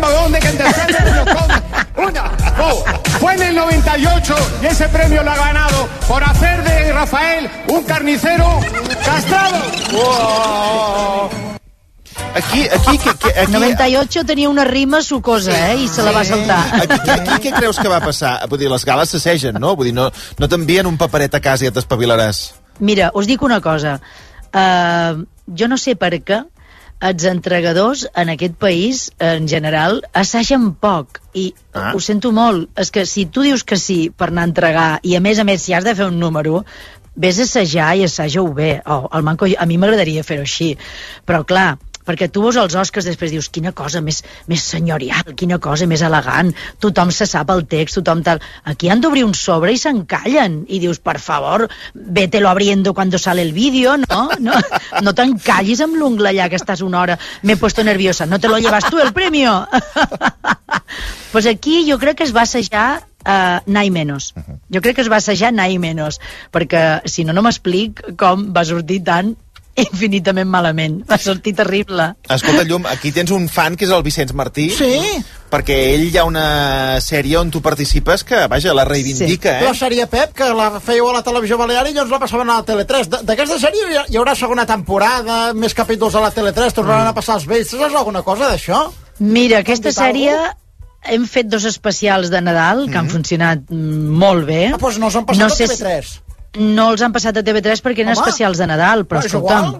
fue en el 98 y ese premio lo ha ganado por hacer de Rafael un carnicero castrado. Aquí 98 tenia una rima sucosa, i se la va saltar. Aquí què creus que va passar? Vull dir, les gales s'assegen, no? Vull dir, no t'envien un paperet a casa i ja t'espavilaràs. Mira, us dic una cosa. Jo no sé per què els entregadors en aquest país, en general, assagen poc. I ho sento molt. És que si tu dius que sí per anar a entregar, i a més, si has de fer un número, vés a assajar i assaja-ho bé. A mi m'agradaria fer-ho així. Però, clar, perquè tu veus els Oscars després dius, quina cosa més senyorial, quina cosa més elegant, tothom se sap el text, tothom tal... Aquí han d'obrir un sobre i s'encallen, i dius, per favor, vételo abriendo cuando sale el vídeo, no t'encallis amb l'ungla allà que estàs una hora, m'he puesto nerviosa, no te lo llevas tú el premio. Pues aquí jo crec que es va assajar anar i menys. Jo crec que es va assajar anar i menys, perquè si no m'explic com va sortir tan infinitament malament. Va sortir terrible. Escolta, Llum, aquí tens un fan que és el Vicenç Martí. Sí. Perquè ell hi ha una sèrie on tu participes que, vaja, la reivindica, La sèrie Pep, que la fèieu a la televisió balear i llavors la passaven a la Tele3. D'aquesta sèrie hi haurà segona temporada, més capítols a la Tele3, tornaran a passar els vells. Saps alguna cosa d'això? Mira, aquesta sèrie... Hem fet 2 especials de Nadal que han funcionat molt bé. Doncs no els han passat a TV3. No els han passat a TV3 perquè eren especials de Nadal, però escolta'm,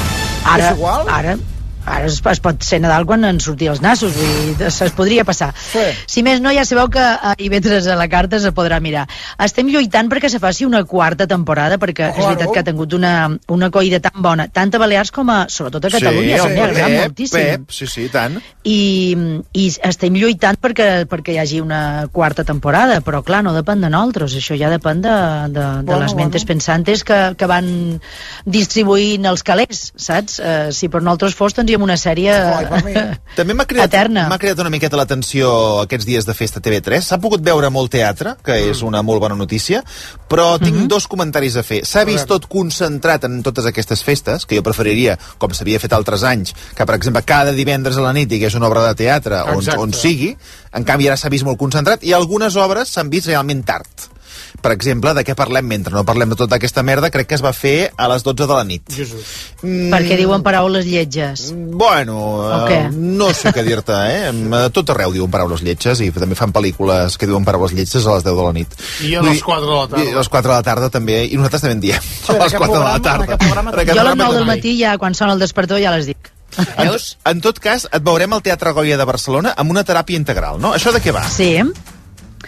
ara es pot ser Nadal quan en sortir els nassos, vull dir, es podria passar. Si més no, ja sabeu que a IB3 a la carta se podrà mirar. Estem lluitant perquè se faci una 4ª temporada, perquè és veritat que ha tingut una acollida tan bona, tant a Balears com sobretot a Catalunya, que m'ha agradat moltíssim. Sí, tant. I estem lluitant perquè hi hagi una 4ª temporada, però clar, no depèn de nosaltres, això ja depèn de les mentes pensantes que van distribuint els calés, saps? Si per nosaltres fos, tindríem una sèrie també m'ha creat una miqueta l'atenció aquests dies de festa TV3. S'ha pogut veure molt teatre, que és una molt bona notícia, però tinc 2 comentaris a fer. S'ha vist tot concentrat en totes aquestes festes, que jo preferiria, com s'havia fet altres anys, que per exemple cada divendres a la nit hi hagués una obra de teatre on sigui. En canvi ara s'ha vist molt concentrat i algunes obres s'han vist realment tard. Per exemple, de què parlem mentre no parlem de tota aquesta merda, crec que es va fer a les 12 de la nit. Perquè diuen paraules lletges. Bueno, no sé què dir-te, Tot arreu diuen paraules lletges i també fan pel·lícules que diuen paraules lletges a les 10 de la nit. I a les 4 de la tarda. I a les 4 de la tarda també, i nosaltres també en diem. A les 4 de la tarda. Jo a les 9 del matí, ja quan sona el despertador, ja les dic. En tot cas, et veurem al Teatre Goya de Barcelona amb una teràpia integral, no? Això de què va? Sí.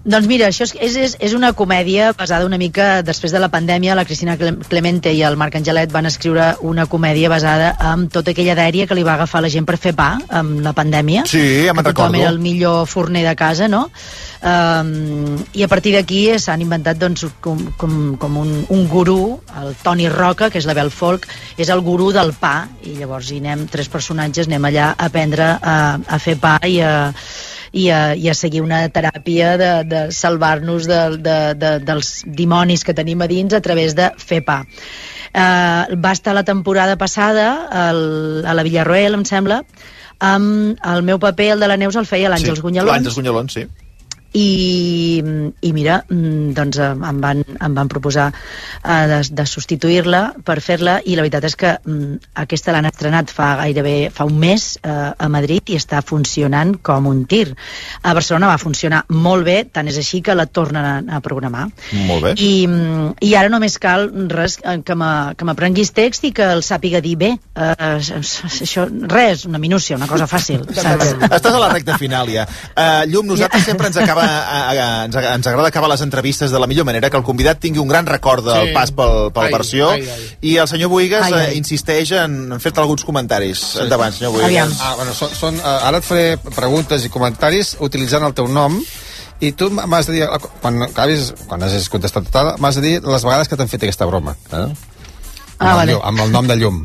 Doncs mira, això és una comèdia basada una mica després de la pandèmia. La Cristina Clemente i el Marc Angelet van escriure una comèdia basada en tota aquella dèria que li va agafar la gent per fer pa amb la pandèmia. Sí, ja me'n recordo. Tothom era el millor forner de casa, no? I a partir d'aquí s'han inventat doncs, com un gurú, el Toni Roca, que és la Bel Folk, és el gurú del pa, i llavors hi anem, 3 personatges, anem allà a aprendre a fer pa i a seguir una teràpia de salvar-nos dels dimonis que tenim a dins a través de fer pa. Va estar la temporada passada a la Villarroel, em sembla, amb el meu paper, el de la Neus, el feia l'Àngels Gunyalons. L'Àngels Gunyalons, sí. I mira, doncs em van proposar de substituir-la per fer-la, i la veritat és que aquesta l'han estrenat fa un mes a Madrid i està funcionant com un tir. A Barcelona va funcionar molt bé, tant és així que la tornen a programar. Molt bé. I ara només cal que m'aprenguis text i que el sàpiga dir bé. Això, res, una minúcia, una cosa fàcil. Estàs a la recta final ja. Llum, nosaltres sempre ens agrada acabar les entrevistes de la millor manera, que el convidat tingui un gran record del pas per versió, i el senyor Bohigas insisteix en fer-te alguns comentaris. Endavant, senyor Bohigas. Ara et faré preguntes i comentaris utilitzant el teu nom, i tu m'has de dir, quan hagis contestat tot, m'has de dir les vegades que t'han fet aquesta broma, vale. Amb el nom de Llum.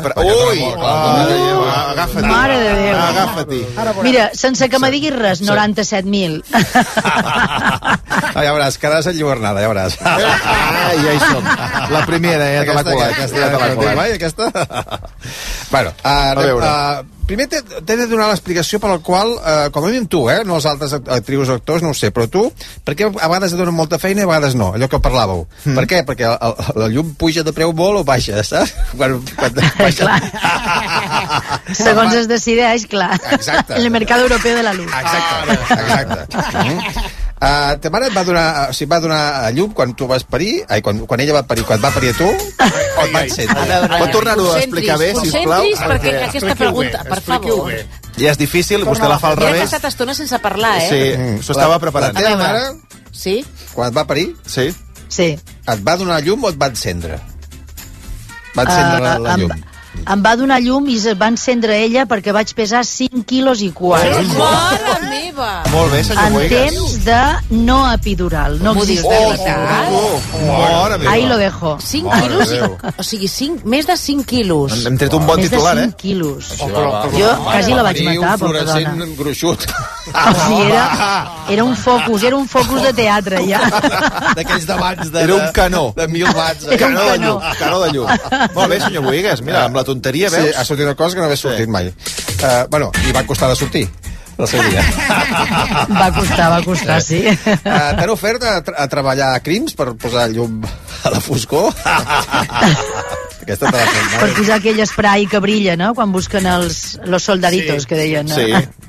Agafa-t'hi. Mare de Déu. Agafa-t'hi. Mira, sense que me diguis res, 97.000. Ja veuràs, quedaràs enlluernada, ja veuràs. Ja hi som. La primera, ja te l'ha colat. Aquesta? Bueno, a veure. Primer t'he de donar l'explicació per la qual, com a mínim tu, no els altres actrius o actors, no ho sé, però tu, perquè a vegades et donen molta feina i a vegades no, allò que parlàveu. Per què? Perquè la llum puja de preu molt o baixa, saps? Quan baixa... Segons es decideix, clar. Exacte. El mercat europeu de la luz. Exacte. Ta mare et va donar a llum quan tu vas parir, quan ella va parir, quan va parir a tu, o et va encendre? Pot tornar-ho a explicar bé, sisplau? Concentris, perquè aquesta pregunta, per favor. Ja és difícil, vostè la fa al revés. Mira que ha estat estona sense parlar, Sí, s'ho estava preparant. La teva mare, sí? quan et va parir, sí, et va donar llum o et va encendre? Va encendre la llum. Em va donar llum i es va encendre ella perquè vaig pesar 5 quilos i quart. Mare meva! Molt bé, senyor Bohigas. En temps de no epidural. No existeix. Ahí lo dejo. 5 quilos? O sigui, més de 5 quilos. Hem tret un bon titular, Més de 5 quilos. Jo quasi la vaig matar, pobra dona. Gruixut. O sigui, era un focus de teatre, ja. D'aquells d'abans. Era un canó. De 1000 watts. Canó de llum. Molt bé, senyor Bohigas. Mira, amb la tonteria, veus? Sí, ha sortit una cosa que no havia sortit mai. Bueno, i va costar de sortir. La sabia. Va costar, sí. T'han ofert a treballar a Crims per posar llum a la foscor? Aquesta te la fem. Per posar aquell spray que brilla, no?, quan busquen los soldaditos, que deien. Sí.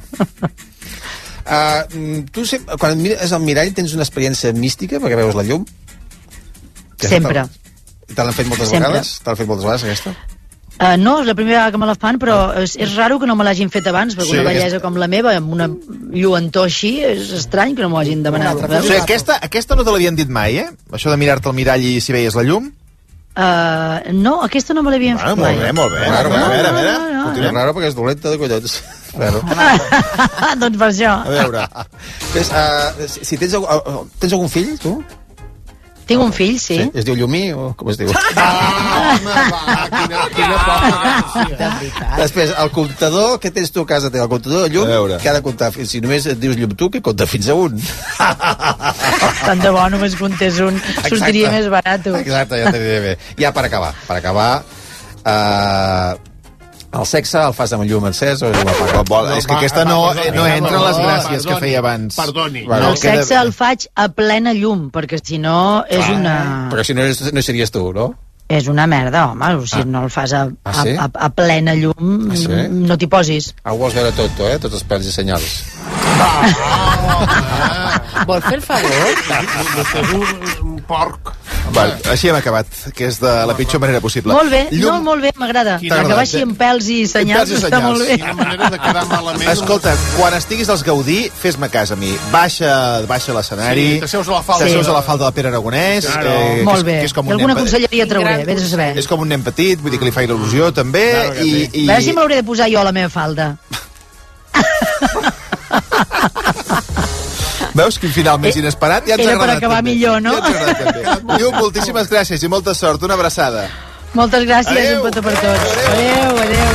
Tu, quan mires al mirall, tens una experiència mística perquè veus la llum? Sempre. Te l'han fet moltes vegades? Te l'han fet moltes vegades, aquesta? No, és la primera vegada que me la fan, però és raro que no me l'hagin fet abans, perquè una bellesa com la meva, amb una lluentor així, és estrany que no m'ho hagin demanat. O sigui, aquesta no te l'havien dit mai, Això de mirar-te al mirall i si veies la llum? No, aquesta no me l'havien fet mai. Molt bé. A veure. És raro perquè és dolenta de collons. Doncs per això. A veure. Si tens algun fill, tu? Tinc un fill, sí. Es diu Llumí o com es diu? Quina poca. Després, el comptador, què tens tu a casa teva? El comptador de llum, que ha de comptar, si només et dius llum tu, que compta fins a un. Tant de bo només comptés un, sortiria més barat. Exacte, ja t'aniria bé. Ja per acabar, el sexe el fas amb llum encès o llum apagat? És que aquesta no entra en les gràcies que feia abans. Perdoni. El sexe el faig a plena llum, perquè si no és una... Perquè si no series tu, no? És una merda, home. Si no el fas a plena llum, no t'hi posis. Ho vols veure tot, tu, tots els pèls i senyals. Vol fer el favor? Vostè és un porc. Bueno, així hem acabat, que és de la pitjor manera possible. Molt bé, molt bé, m'agrada. Acabar així amb pèls i senyals està molt bé. Quina manera de quedar malament. Escolta, quan estiguis als Gaudí, fes-me cas a mi. Baixa l'escenari. Sí, t'asseus a la falda. T'asseus a la falda del Pere Aragonès. Molt bé. Alguna conselleria trauré, vés a saber. És com un nen petit, vull dir que li fa il·lusió, també. A veure si m'hauré de posar jo a la meva falda. Veus quin final més inesperat? Ja ens ha agradat. Era per acabar també. millor, no? Ja ens ha agradat també. Llum, moltíssimes gràcies i molta sort. Una abraçada. Moltes gràcies, un petó per tots. Adéu, adéu.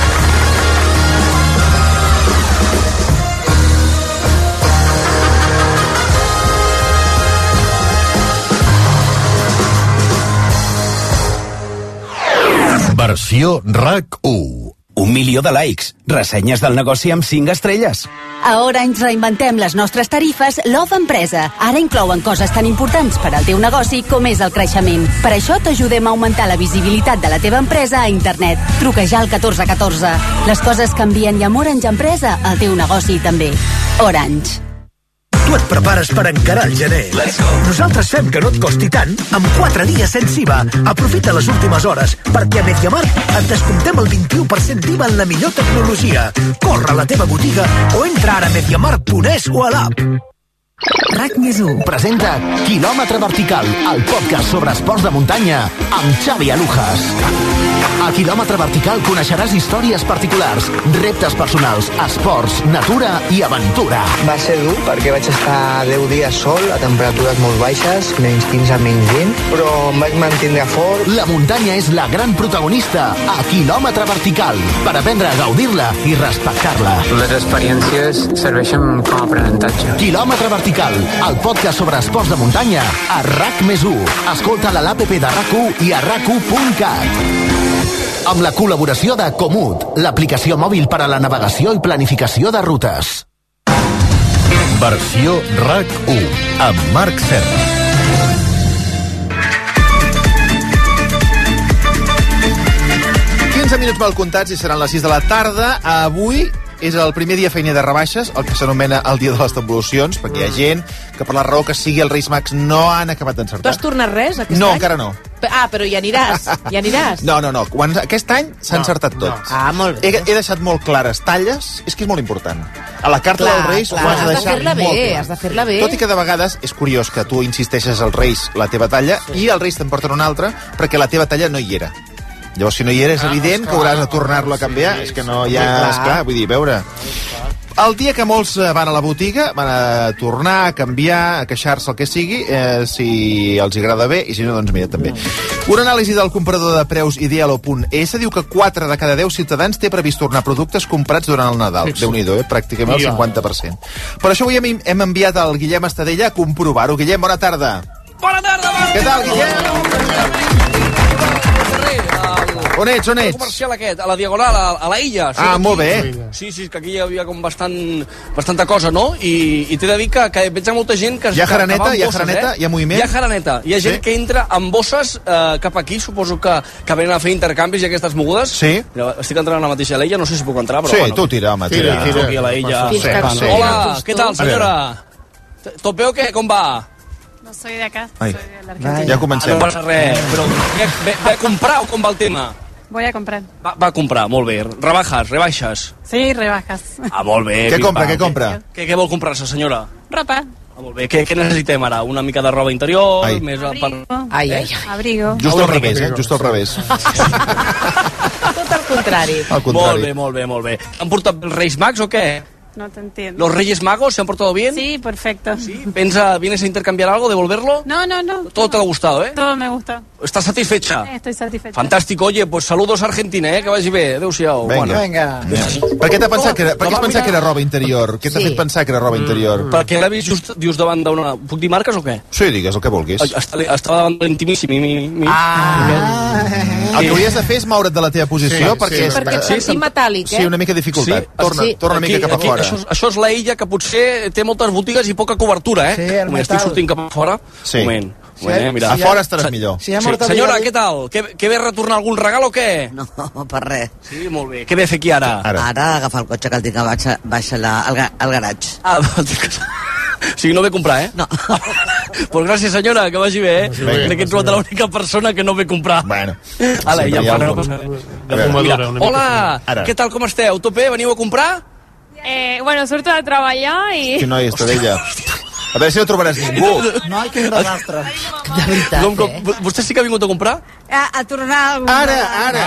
Versió RAC1. 1 milió de likes, ressenyes del negoci amb 5 estrelles. A Orange reinventem les nostres tarifes Love Empresa. Ara inclouen coses tan importants per al teu negoci com és el creixement. Per això t'ajudem a augmentar la visibilitat de la teva empresa a internet. Truca ja al 1414. Les coses canvien i amb Orange Empresa el teu negoci també. Orange. Tu et prepares per encarar el gener. Nosaltres fem que no et costi tant amb 4 dies sense IVA. Aprofita les últimes hores perquè a MediaMarkt et descomptem el 21% d'IVA en la millor tecnologia. Corre a la teva botiga o entra ara a MediaMarkt.es o a l'app. RAC+1 presenta Quilòmetre Vertical, el podcast sobre esports de muntanya amb Xavi Alujas. A Quilòmetre Vertical coneixeràs històries particulars, reptes personals, esports, natura i aventura. Va ser dur perquè vaig estar 10 dies sol a temperatures molt baixes, menys 15, menys 20, però em vaig mantenir fort. La muntanya és la gran protagonista a Quilòmetre Vertical per aprendre a gaudir-la i respectar-la. Les experiències serveixen com a aprenentatge. Quilòmetre Vertical, el podcast sobre esports de muntanya a RAC+1. Escolta-la a l'APP de RAC1 i a RAC1.cat. Amb la col·laboració de Comut, l'aplicació mòbil per a la navegació i planificació de rutes. Versió RAC1 amb Marc Serra. Minuts mal comptats i seran les 6 de la tarda. Avui és el primer dia feiner de rebaixes, el que s'anomena el dia de les devolucions, perquè hi ha gent que per la raó que sigui els Reis Mags no han acabat d'encertar. Tu has tornat res aquest any? No, encara no. Ah, però hi aniràs, hi aniràs. No. Aquest any s'ha encertat tot. Ah, molt bé. He deixat molt clares talles, és que és molt important. A la carta dels Reis ho has de deixar molt clar. Has de fer-la bé. Tot i que de vegades és curiós que tu insisteixes als Reis la teva talla i els Reis te'n porten una altra perquè la teva talla no hi era. Llavors, si no hi era, és evident que hauràs de tornar-lo a canviar. És que no hi ha... Esclar, vull dir, veure... El dia que molts van a la botiga, van a tornar, a canviar, a queixar-se, el que sigui, si els agrada bé, i si no, doncs mira, també. Una anàlisi del comprador de preus Idealo.es diu que 4 de cada 10 ciutadans té previst tornar productes comprats durant el Nadal. Déu-n'hi-do, pràcticament el 50%. Per això avui hem enviat el Guillem Estadella a comprovar-ho. Guillem, bona tarda. Bona tarda, Marc. Què tal, Guillem? On ets? El comercial aquest, a la Diagonal, a la Illa. Molt bé. Sí, que aquí hi havia com bastanta cosa, no? I t'he de dir que veig molta gent que... Hi ha jaraneta, hi ha moviment? Hi ha jaraneta. Hi ha gent que entra amb bosses cap aquí, suposo que venen a fer intercanvis i aquestes mogudes. Sí. Estic entrant ara mateix a la Illa, no sé si puc entrar, però... Sí, tu tira, home, tira. Aquí a la Illa. Hola, què tal, senyora? Tot bé o què? Com va? No soy de acá, soy de la Argentina. Ja comencem. No passa res, però ve a comprar o com va el tema? Voy a comprar. Va a comprar, molt bé. Rebaixes? Sí, rebajas. Molt bé. Què compra? Què vol comprar-se, senyora? Ropa. Molt bé. Què necessitem ara? Una mica de roba interior? Més Abrigo. Just al revés, just al revés. Tot al contrari. Molt bé. Han portat els Reis Mags o què? No te entiendo. ¿Los Reyes Magos se han portado bien? Sí, perfecto. ¿Sí? ¿Vienes a intercambiar algo, devolverlo? No. Todo te ha gustado, ¿eh? Todo me gusta. ¿Estás satisfecha? Estoy satisfecha. Fantástico. Oye, pues saludos a Argentina, que vagi bé. Adéu-siau. Vinga. Per què t'has pensat que era roba interior? Què t'ha fet pensar que era roba interior? Perquè l'he vist just davant d'una... Puc dir marques o què? Sí, digues el que vulguis. Estava davant de l'Intimíssim. El que hauries de fer és moure't de la teva posició perquè és sentit metàl·lic, Sí, una mica de dificultat. Torna una mica cap a fora. Això és la Illa, que potser té moltes botigues i poca cobertura, Sí, estic sortint cap a fora. Sí. Moment, mira. A fora estaràs millor. Senyora, què tal? Què ve a retornar algun regal o què? No, per res. Sí, molt bé. Què ve a fer aquí ara? Ara agafar el cotxe que el tinc al garatge. O sigui, no ve a comprar, eh? No. Pues gràcies, senyora, que vagi bé, Crec que he trobat l'única persona que no ve a comprar. Bueno. Ala, ja hola, què tal, com esteu? Tot bé? Veniu a comprar? Bueno, surto de treballar i... Que noia, està d'ella. A veure si no trobaràs ningú. No, quin desastre. De veritat, Vostè sí que ha vingut a comprar? A tornar alguna... Ara.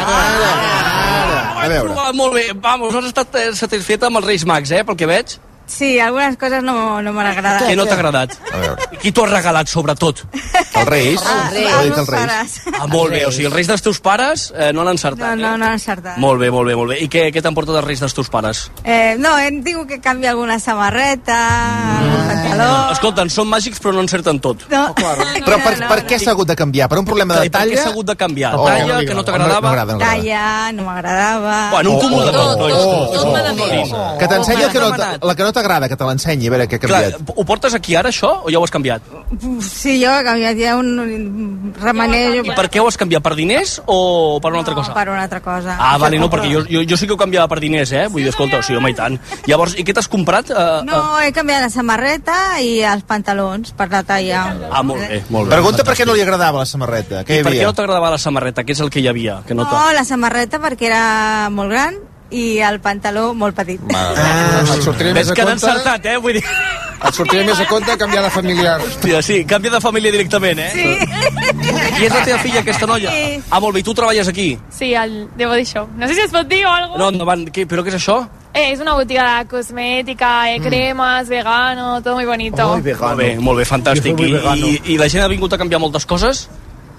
A veure. Molt bé, vamos, has estat satisfeta amb els Reis Mags, pel que veig? Sí, algunes coses no m'han agradat. Què no t'ha agradat? A veure. Qui t'ho ha regalat, sobretot? Els Reis. Els meus pares. Molt bé, o sigui, els Reis dels teus pares no han encertat. No han encertat. Molt bé. I què t'han portat els Reis dels teus pares? No, hem tingut que canviar alguna samarreta, pantaló... Escolta, són màgics però no encerten tot. No. Però per què s'ha hagut de canviar? Per un problema de talla? Per què s'ha hagut de canviar? Talla, que no t'agradava? Talla, no m'agradava... Bueno, un cúmul de tot. Tot malament. Que t'ensenya la que no t'agrada, que te l'ensenyi, a veure què ha canviat. Clar, ho portes aquí ara, això, o ja ho has canviat? Sí, jo he canviat ja un remeneu... I per què ho has canviat? Per diners o per una altra cosa? Per una altra cosa. Vale, no, perquè jo sí que ho canviava per diners, Vull dir, escolta, sí, home, i tant. Llavors, i què t'has comprat? No, he canviat la samarreta i els pantalons per la talla. Molt bé. Pregunta per què no li agradava la samarreta. I per què no t'agradava la samarreta? Què és el que hi havia? No, la samarreta perquè era molt gran i el pantaló molt petit. Ves que han encertat, vull dir... Et sortiré més a compte canviar de familiar. Hòstia, sí, canvia de família directament, Sí. I és la teva filla, aquesta noia? Sí. Molt bé, i tu treballes aquí? Sí, al The Body Shop. No sé si es pot dir o alguna cosa. No, endavant, però què és això? Es una botiga de cosmética, cremas, vegano, todo muy bonito. Molt bé, fantàstic. I la gent ha vingut a canviar moltes coses?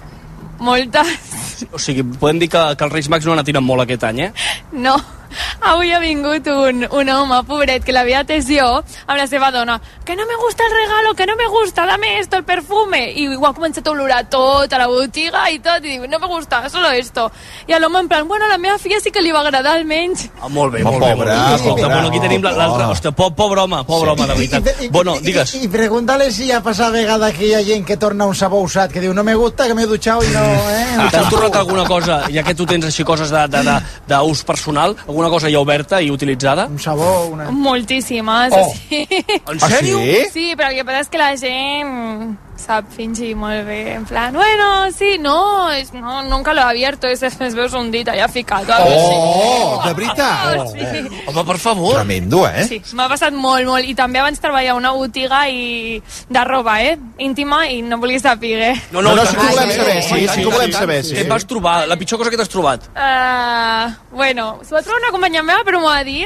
Moltes. O sigui, podem dir que els Reis Mags no han tirat molt aquest any, No. Avui ha vingut un home, pobret, que l'havia atès jo amb la seva dona. Que no me gusta el regalo, que no me gusta, dame esto, el perfume. I ha començat a olorar tot a la botiga i tot, i diu, no me gusta, solo esto. I l'home en plan, bueno, a la meva filla sí que li va agradar almenys. Molt bé. Bueno, aquí tenim l'altre... Hòstia, pobre home, de veritat. Bueno, digues. I pregúntale si ha passat vegada que hi ha gent que torna un sabó usat, que diu, no me gusta, que m'he dutxat i no... T'han tornat alguna cosa, ja que tu tens així coses d'ús personal, alguna cosa ja oberta i utilitzada? Un sabó, Moltíssimes, sí. En sèrio? Sí, però el que passa és que la gent sap fingir molt bé, en plan, bueno, sí, no, nunca lo he abierto, es veus un dit allà ficat. De veritat? Sí. Home, per favor. Tremendo, Sí, m'ha passat molt, i també abans treballava a una botiga de roba, íntima, i no volia saber, No, sí que ho volem saber, sí. Què et vas trobar? La pitjor cosa que t'has trobat? Bueno, s'ho va trobar una companya meva, però m'ho va dir.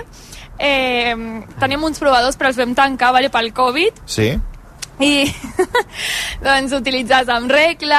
Teníem uns provadors, però els vam tancar, pel Covid. Sí. I doncs utilitzats amb regla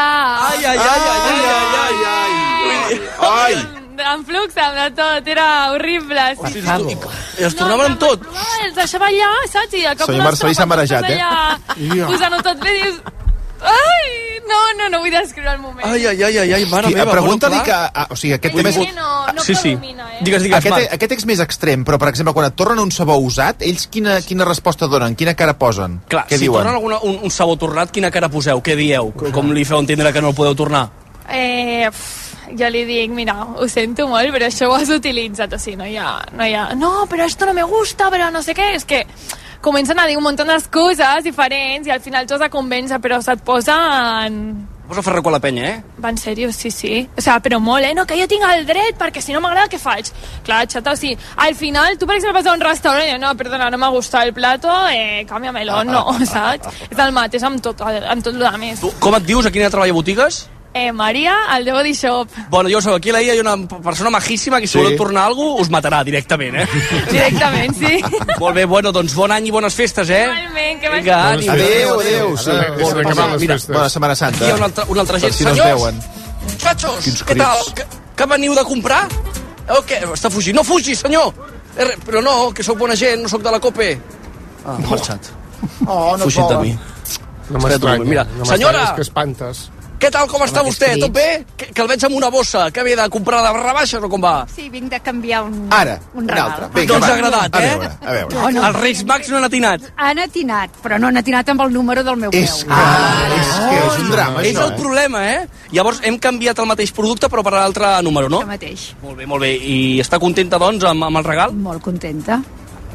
amb flux, amb de tot, era horrible. I els tornaven amb tot? Els deixava allà, saps? I al cap Senyor Marcelí s'ha marejat, posant-ho tot bé, dius... Ai, no vull descriure el moment. Ai, mare meva. Pregunta-li que... O sigui, aquest tema és... Sí. Digues, aquest és més extrem, però, per exemple, quan et tornen un sabó usat, ells quina resposta donen? Quina cara posen? Clar, si tornen un sabó tornat, quina cara poseu? Què dieu? Com li feu entendre que no el podeu tornar? Jo li dic, mira, ho sento molt, però això ho has utilitzat, o sigui, no hi ha... No, però esto no me gusta, però no sé què, és que... Comencen a dir un munt de coses diferents i al final tu has de convèncer, però se't posen... Posa a fer recuar la penya, Va, en sèrio, sí. O sigui, però molt, no, que jo tinc el dret, perquè si no m'agrada, què faig? Clar, xata, o sigui, al final, tu, per exemple, vas a un restaurant i no, perdona, no m'ha gustat el plato, cámbiamelo, no, saps? És el mateix amb tot el més. Tu, com et dius? A quina treballa botigues? Maria, al The Body Shop. Bueno, jo aquí a la IA hi ha una persona majíssima que si voleu tornar alguna cosa us matarà directament, Directament, sí. Molt bé, bueno, doncs bon any i bones festes, Igualment, que vagi. Adéu. Mira, bona Setmana Santa. Aquí hi ha un altre gent. Senyors, muchachos, què tal? Que veniu de comprar? Què? Està fugint. No fugi, senyor! Però no, que sóc bona gent, no sóc de la COPE. Ha marxat. Fugit de mi. No m'estranya. Mira, senyora! Que espantes. Què tal, com està vostè? Tot bé? Que el veig amb una bossa. Que ve de comprar de rebaixes o com va? Sí, vinc de canviar un regal. Doncs ha agradat, A veure. Els Reis Mags no han atinat. Han atinat, però no han atinat amb el número del meu peu. És que és un drama, això. És el problema, Llavors hem canviat el mateix producte però per l'altre número, no? Això mateix. Molt bé. I està contenta, doncs, amb el regal? Molt contenta.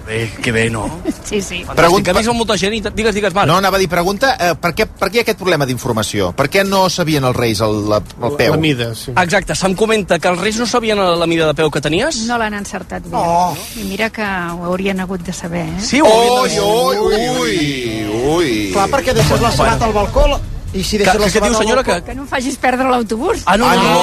Que bé, no? Sí, sí. Fantàstic, ha vist molta gent i... Digues, Marc. No, anava a dir, pregunta, per què aquest problema d'informació? Per què no sabien els Reis el peu? La mida, sí. Exacte, se'm comenta que els Reis no sabien la mida de peu que tenies? No l'han encertat bé. I mira que ho haurien hagut de saber, eh? Sí, ui. Clar, perquè deixes la sabat al balcó i si deixes la sabat al balcó... Que no em facis perdre l'autobús. No,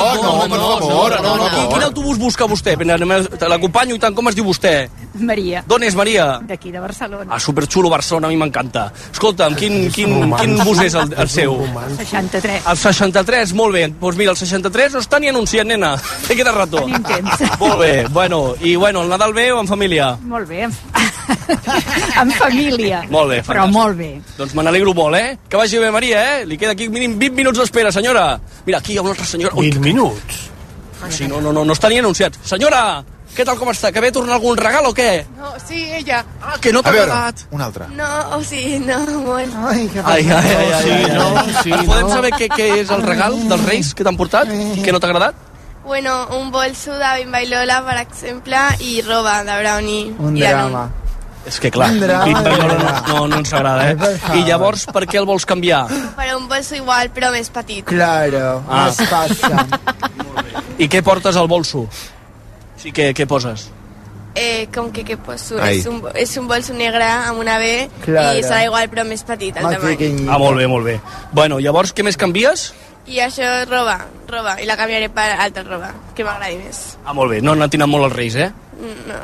Quin autobús busca vostè? L'acompanyo i tant, com es diu vostè? Maria. D'on és, Maria? D'aquí, de Barcelona. Superxulo, Barcelona, a mi m'encanta. Escolta'm, quin bus és el seu? 63. El 63, molt bé. Doncs mira, el 63 no està ni anunciat, nena. Te queda rato. Tenim temps. Molt bé, i el Nadal bé o en família? Molt bé, en família. Molt bé, però molt bé. Doncs me n'alegro molt, Que vagi bé, Maria, Li queda aquí mínim 20 minuts d'espera, senyora. Mira, aquí hi ha una altra senyora. 20 minuts? Sí, no està ni anunciat. Senyora, què tal, com està? Que ve a tornar algun regal o què? No, sí, ella. Que no t'ha agradat. Un altre. No, sí, no, bueno. Ai, que Podem saber què és el regal dels Reis que t'han portat? Que no t'ha agradat? Bueno, un bolso de Bimba i Lola, per exemple, i roba de Brownie. Un drama. És que clar, no ens agrada, I llavors, per què el vols canviar? Per un bolso igual, però més petit. Claro, más passa. I què portes al bolso? Sí, què poses? Com que què poso? És un bolso negre amb una B i serà igual, però més petit, el tamany. Molt bé. Bueno, llavors, què més canvies? I això, roba, i la canviaré per altra roba, que m'agradi més. Molt bé, no n'han tinat molt els Reis, No.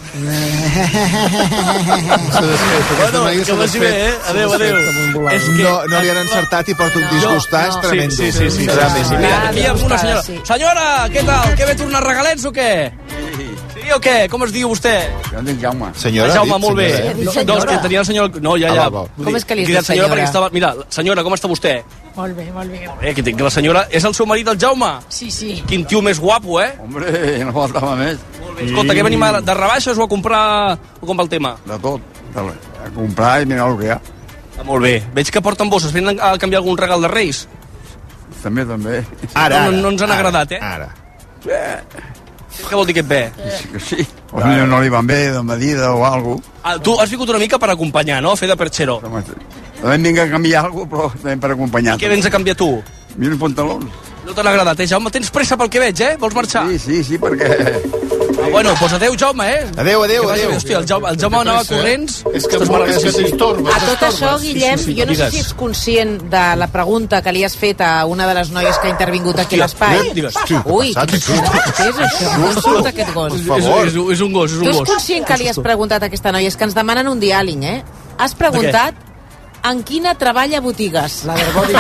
Bueno, que vagi bé, Adéu. No li han encertat i porta un disgustàs tremendo. Sí. Mira, aquí hi ha una senyora. Senyora, què tal? Que ve a tornar regalets o què? Sí o què? Com es diu vostè? Jo em dic Jaume. Senyora, Jaume, molt bé. No, és que tenia el senyor... No, ja. Com és que li has dit senyora? Mira, senyora, com està vostè? Molt bé. Aquí tinc la senyora... És el seu marit, el Jaume? Sí. Quin tio més guapo, Hombre, no faltava més. Escolta, què venim de rebaixes o a comprar... O com va el tema? De tot. A comprar i mirar el que hi ha. Molt bé. Veig que porten bosses. Venen a canviar algun regal de Reis? També. Ara. No ens han agradat, Ara. Què vol dir aquest bé? Sí. O millor no li van bé, de medida o alguna cosa. Tu has vingut una mica per acompanyar, no? A fer de perxero. També vinc a canviar alguna cosa, però també per acompanyar. I què vens a canviar tu? Mira pantalons. No t'han agradat, Jaume? Tens pressa pel que veig, Vols marxar? Sí, perquè... Bueno, doncs adéu, Jaume, Adéu. Hòstia, el Jaume anava corrents. És que t'estorba. A tot això, Guillem, jo no sé si ets conscient de la pregunta que li has fet a una de les noies que ha intervingut aquí a l'espai. Ui, què és això? On surt aquest gos? És un gos. Tu ets conscient que li has preguntat a aquesta noia? És que ens demanen un diàleg, Has preguntat en quina treballa botigues? La del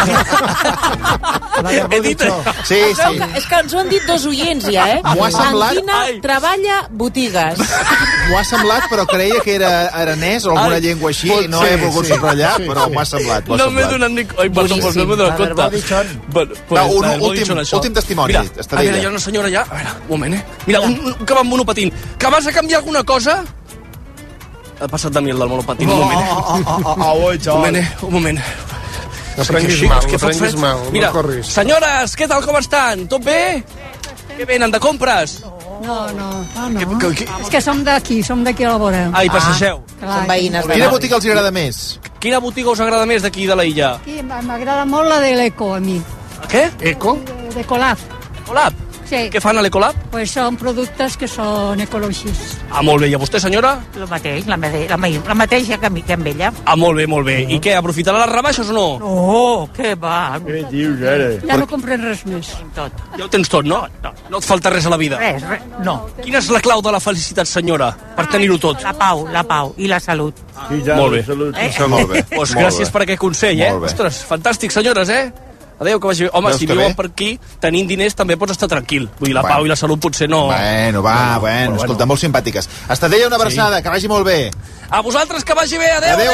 He dit... Sí. És que ens ho han dit dos oients ja, M'ho ha semblat... En quina treballa botigues? M'ho ha semblat, però creia que era aranès o alguna llengua així, i no he volgut subratllar, però m'ho ha semblat. No m'he donat ni... Ai, perdó, no m'he donat compte. Últim testimoni. Mira, hi ha una senyora allà. A veure, un moment, Mira, un que va amb monopatín. Que vas a canviar alguna cosa? Ha passat de mi el del monopatín, un moment. Un moment. No prenguis mal, Mira, senyores, què tal, com estan? Tot bé? Què venen, de compres? No. És que som d'aquí a la vora. Hi passegeu. Som veïnes. Quina botiga els agrada més? Quina botiga us agrada més d'aquí de la illa? Sí, m'agrada molt la de l'Eco, a mi. Què? Eco? De Colab. Colab? Sí. Què fan a l'Ecolab? Pues són productes que són ecològics. Molt bé. I a vostè, senyora? El mateix, la mateixa que amb ella. Molt bé. I què, aprofitarà les rebaixes o no? No, què va? Què dius, ara? Ja no comprem res més. Tot. Ja ho tens tot, no? No et falta res a la vida? Res, no. Quina és la clau de la felicitat, senyora, per tenir-ho tot? La pau i la salut. Molt bé. Molt bé. Doncs gràcies per aquest consell, Ostres, fantàstic, senyores, Adéu, que vagi bé. Home, si viuen per aquí, tenint diners també pots estar tranquil. Vull dir, la pau i la salut potser no... Bueno, escolta, molt simpàtiques. Hasta d'ella una abraçada, que vagi molt bé. A vosaltres, que vagi bé. Adéu.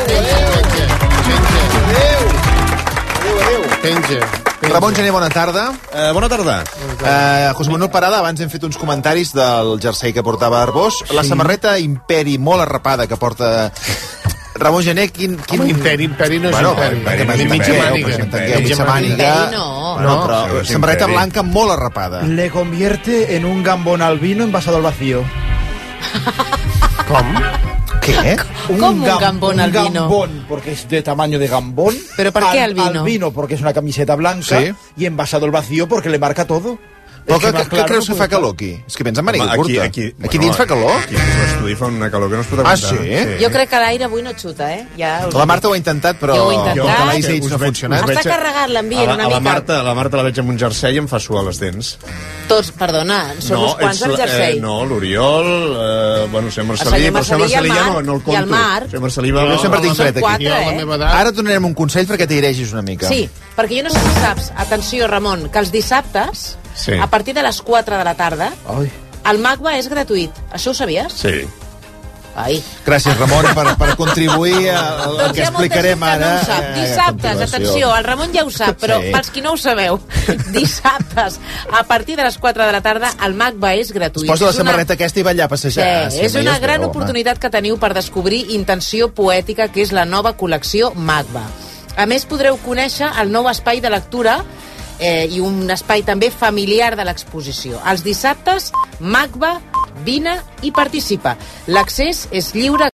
Adéu. Ramon Gené, bona tarda. Bona tarda. José Manuel Parada, abans hem fet uns comentaris del jersei que portava Arbós. La samarreta Imperi, molt arrapada, que porta... Ramon Gené, quin... Imperi no és Imperi. Mitja màniga. No, però samarreta blanca molt arrapada. Le convierte en un gambón albino envasado al vacío. Com? ¿Qué? ¿Cómo un gambón al vino? Un gambón, porque es de tamaño de gambón. ¿Pero por qué al vino? Al vino, porque es una camiseta blanca. Sí. Y envasado al vacío, porque le marca todo. Però què creus que fa calor aquí? És que vens amb maniga curta. Aquí dins fa calor? Aquí l'estudi fa una calor que no es pot aguantar. Ah, sí? Jo crec que l'aire avui no xuta, La Marta ho ha intentat, però el Calais no ha funcionat. Està carregat l'ambient una mica. La Marta la veig amb un jersei i em fa suar les dents. Tots, perdona, són uns quants el jersei. No, l'Oriol, bueno, el senyor Marcelí, però el senyor Marcelí ja no el compto. I el Marc. Jo sempre tinc fred aquí. Ara et donarem un consell perquè t'airegis una mica. Sí, perquè jo no sé si saps, atenció Ramon, que els dissabtes, a partir de les 4 de la tarda, el Magba és gratuït. Això ho sabies? Sí. Ai. Gràcies, Ramon, per contribuir al que explicarem ara. Dissabtes, atenció, el Ramon ja ho sap, però pels qui no ho sabeu, dissabtes, a partir de les 4 de la tarda, el Magba és gratuït. Es posa la samarreta aquesta i va allà a passejar. Sí, és una gran oportunitat que teniu per descobrir Intenció Poètica, que és la nova col·lecció Magba. A més, podreu conèixer el nou espai de lectura i un espai també familiar de l'exposició. Els dissabtes, Magba, vine i participa. L'accés és lliure.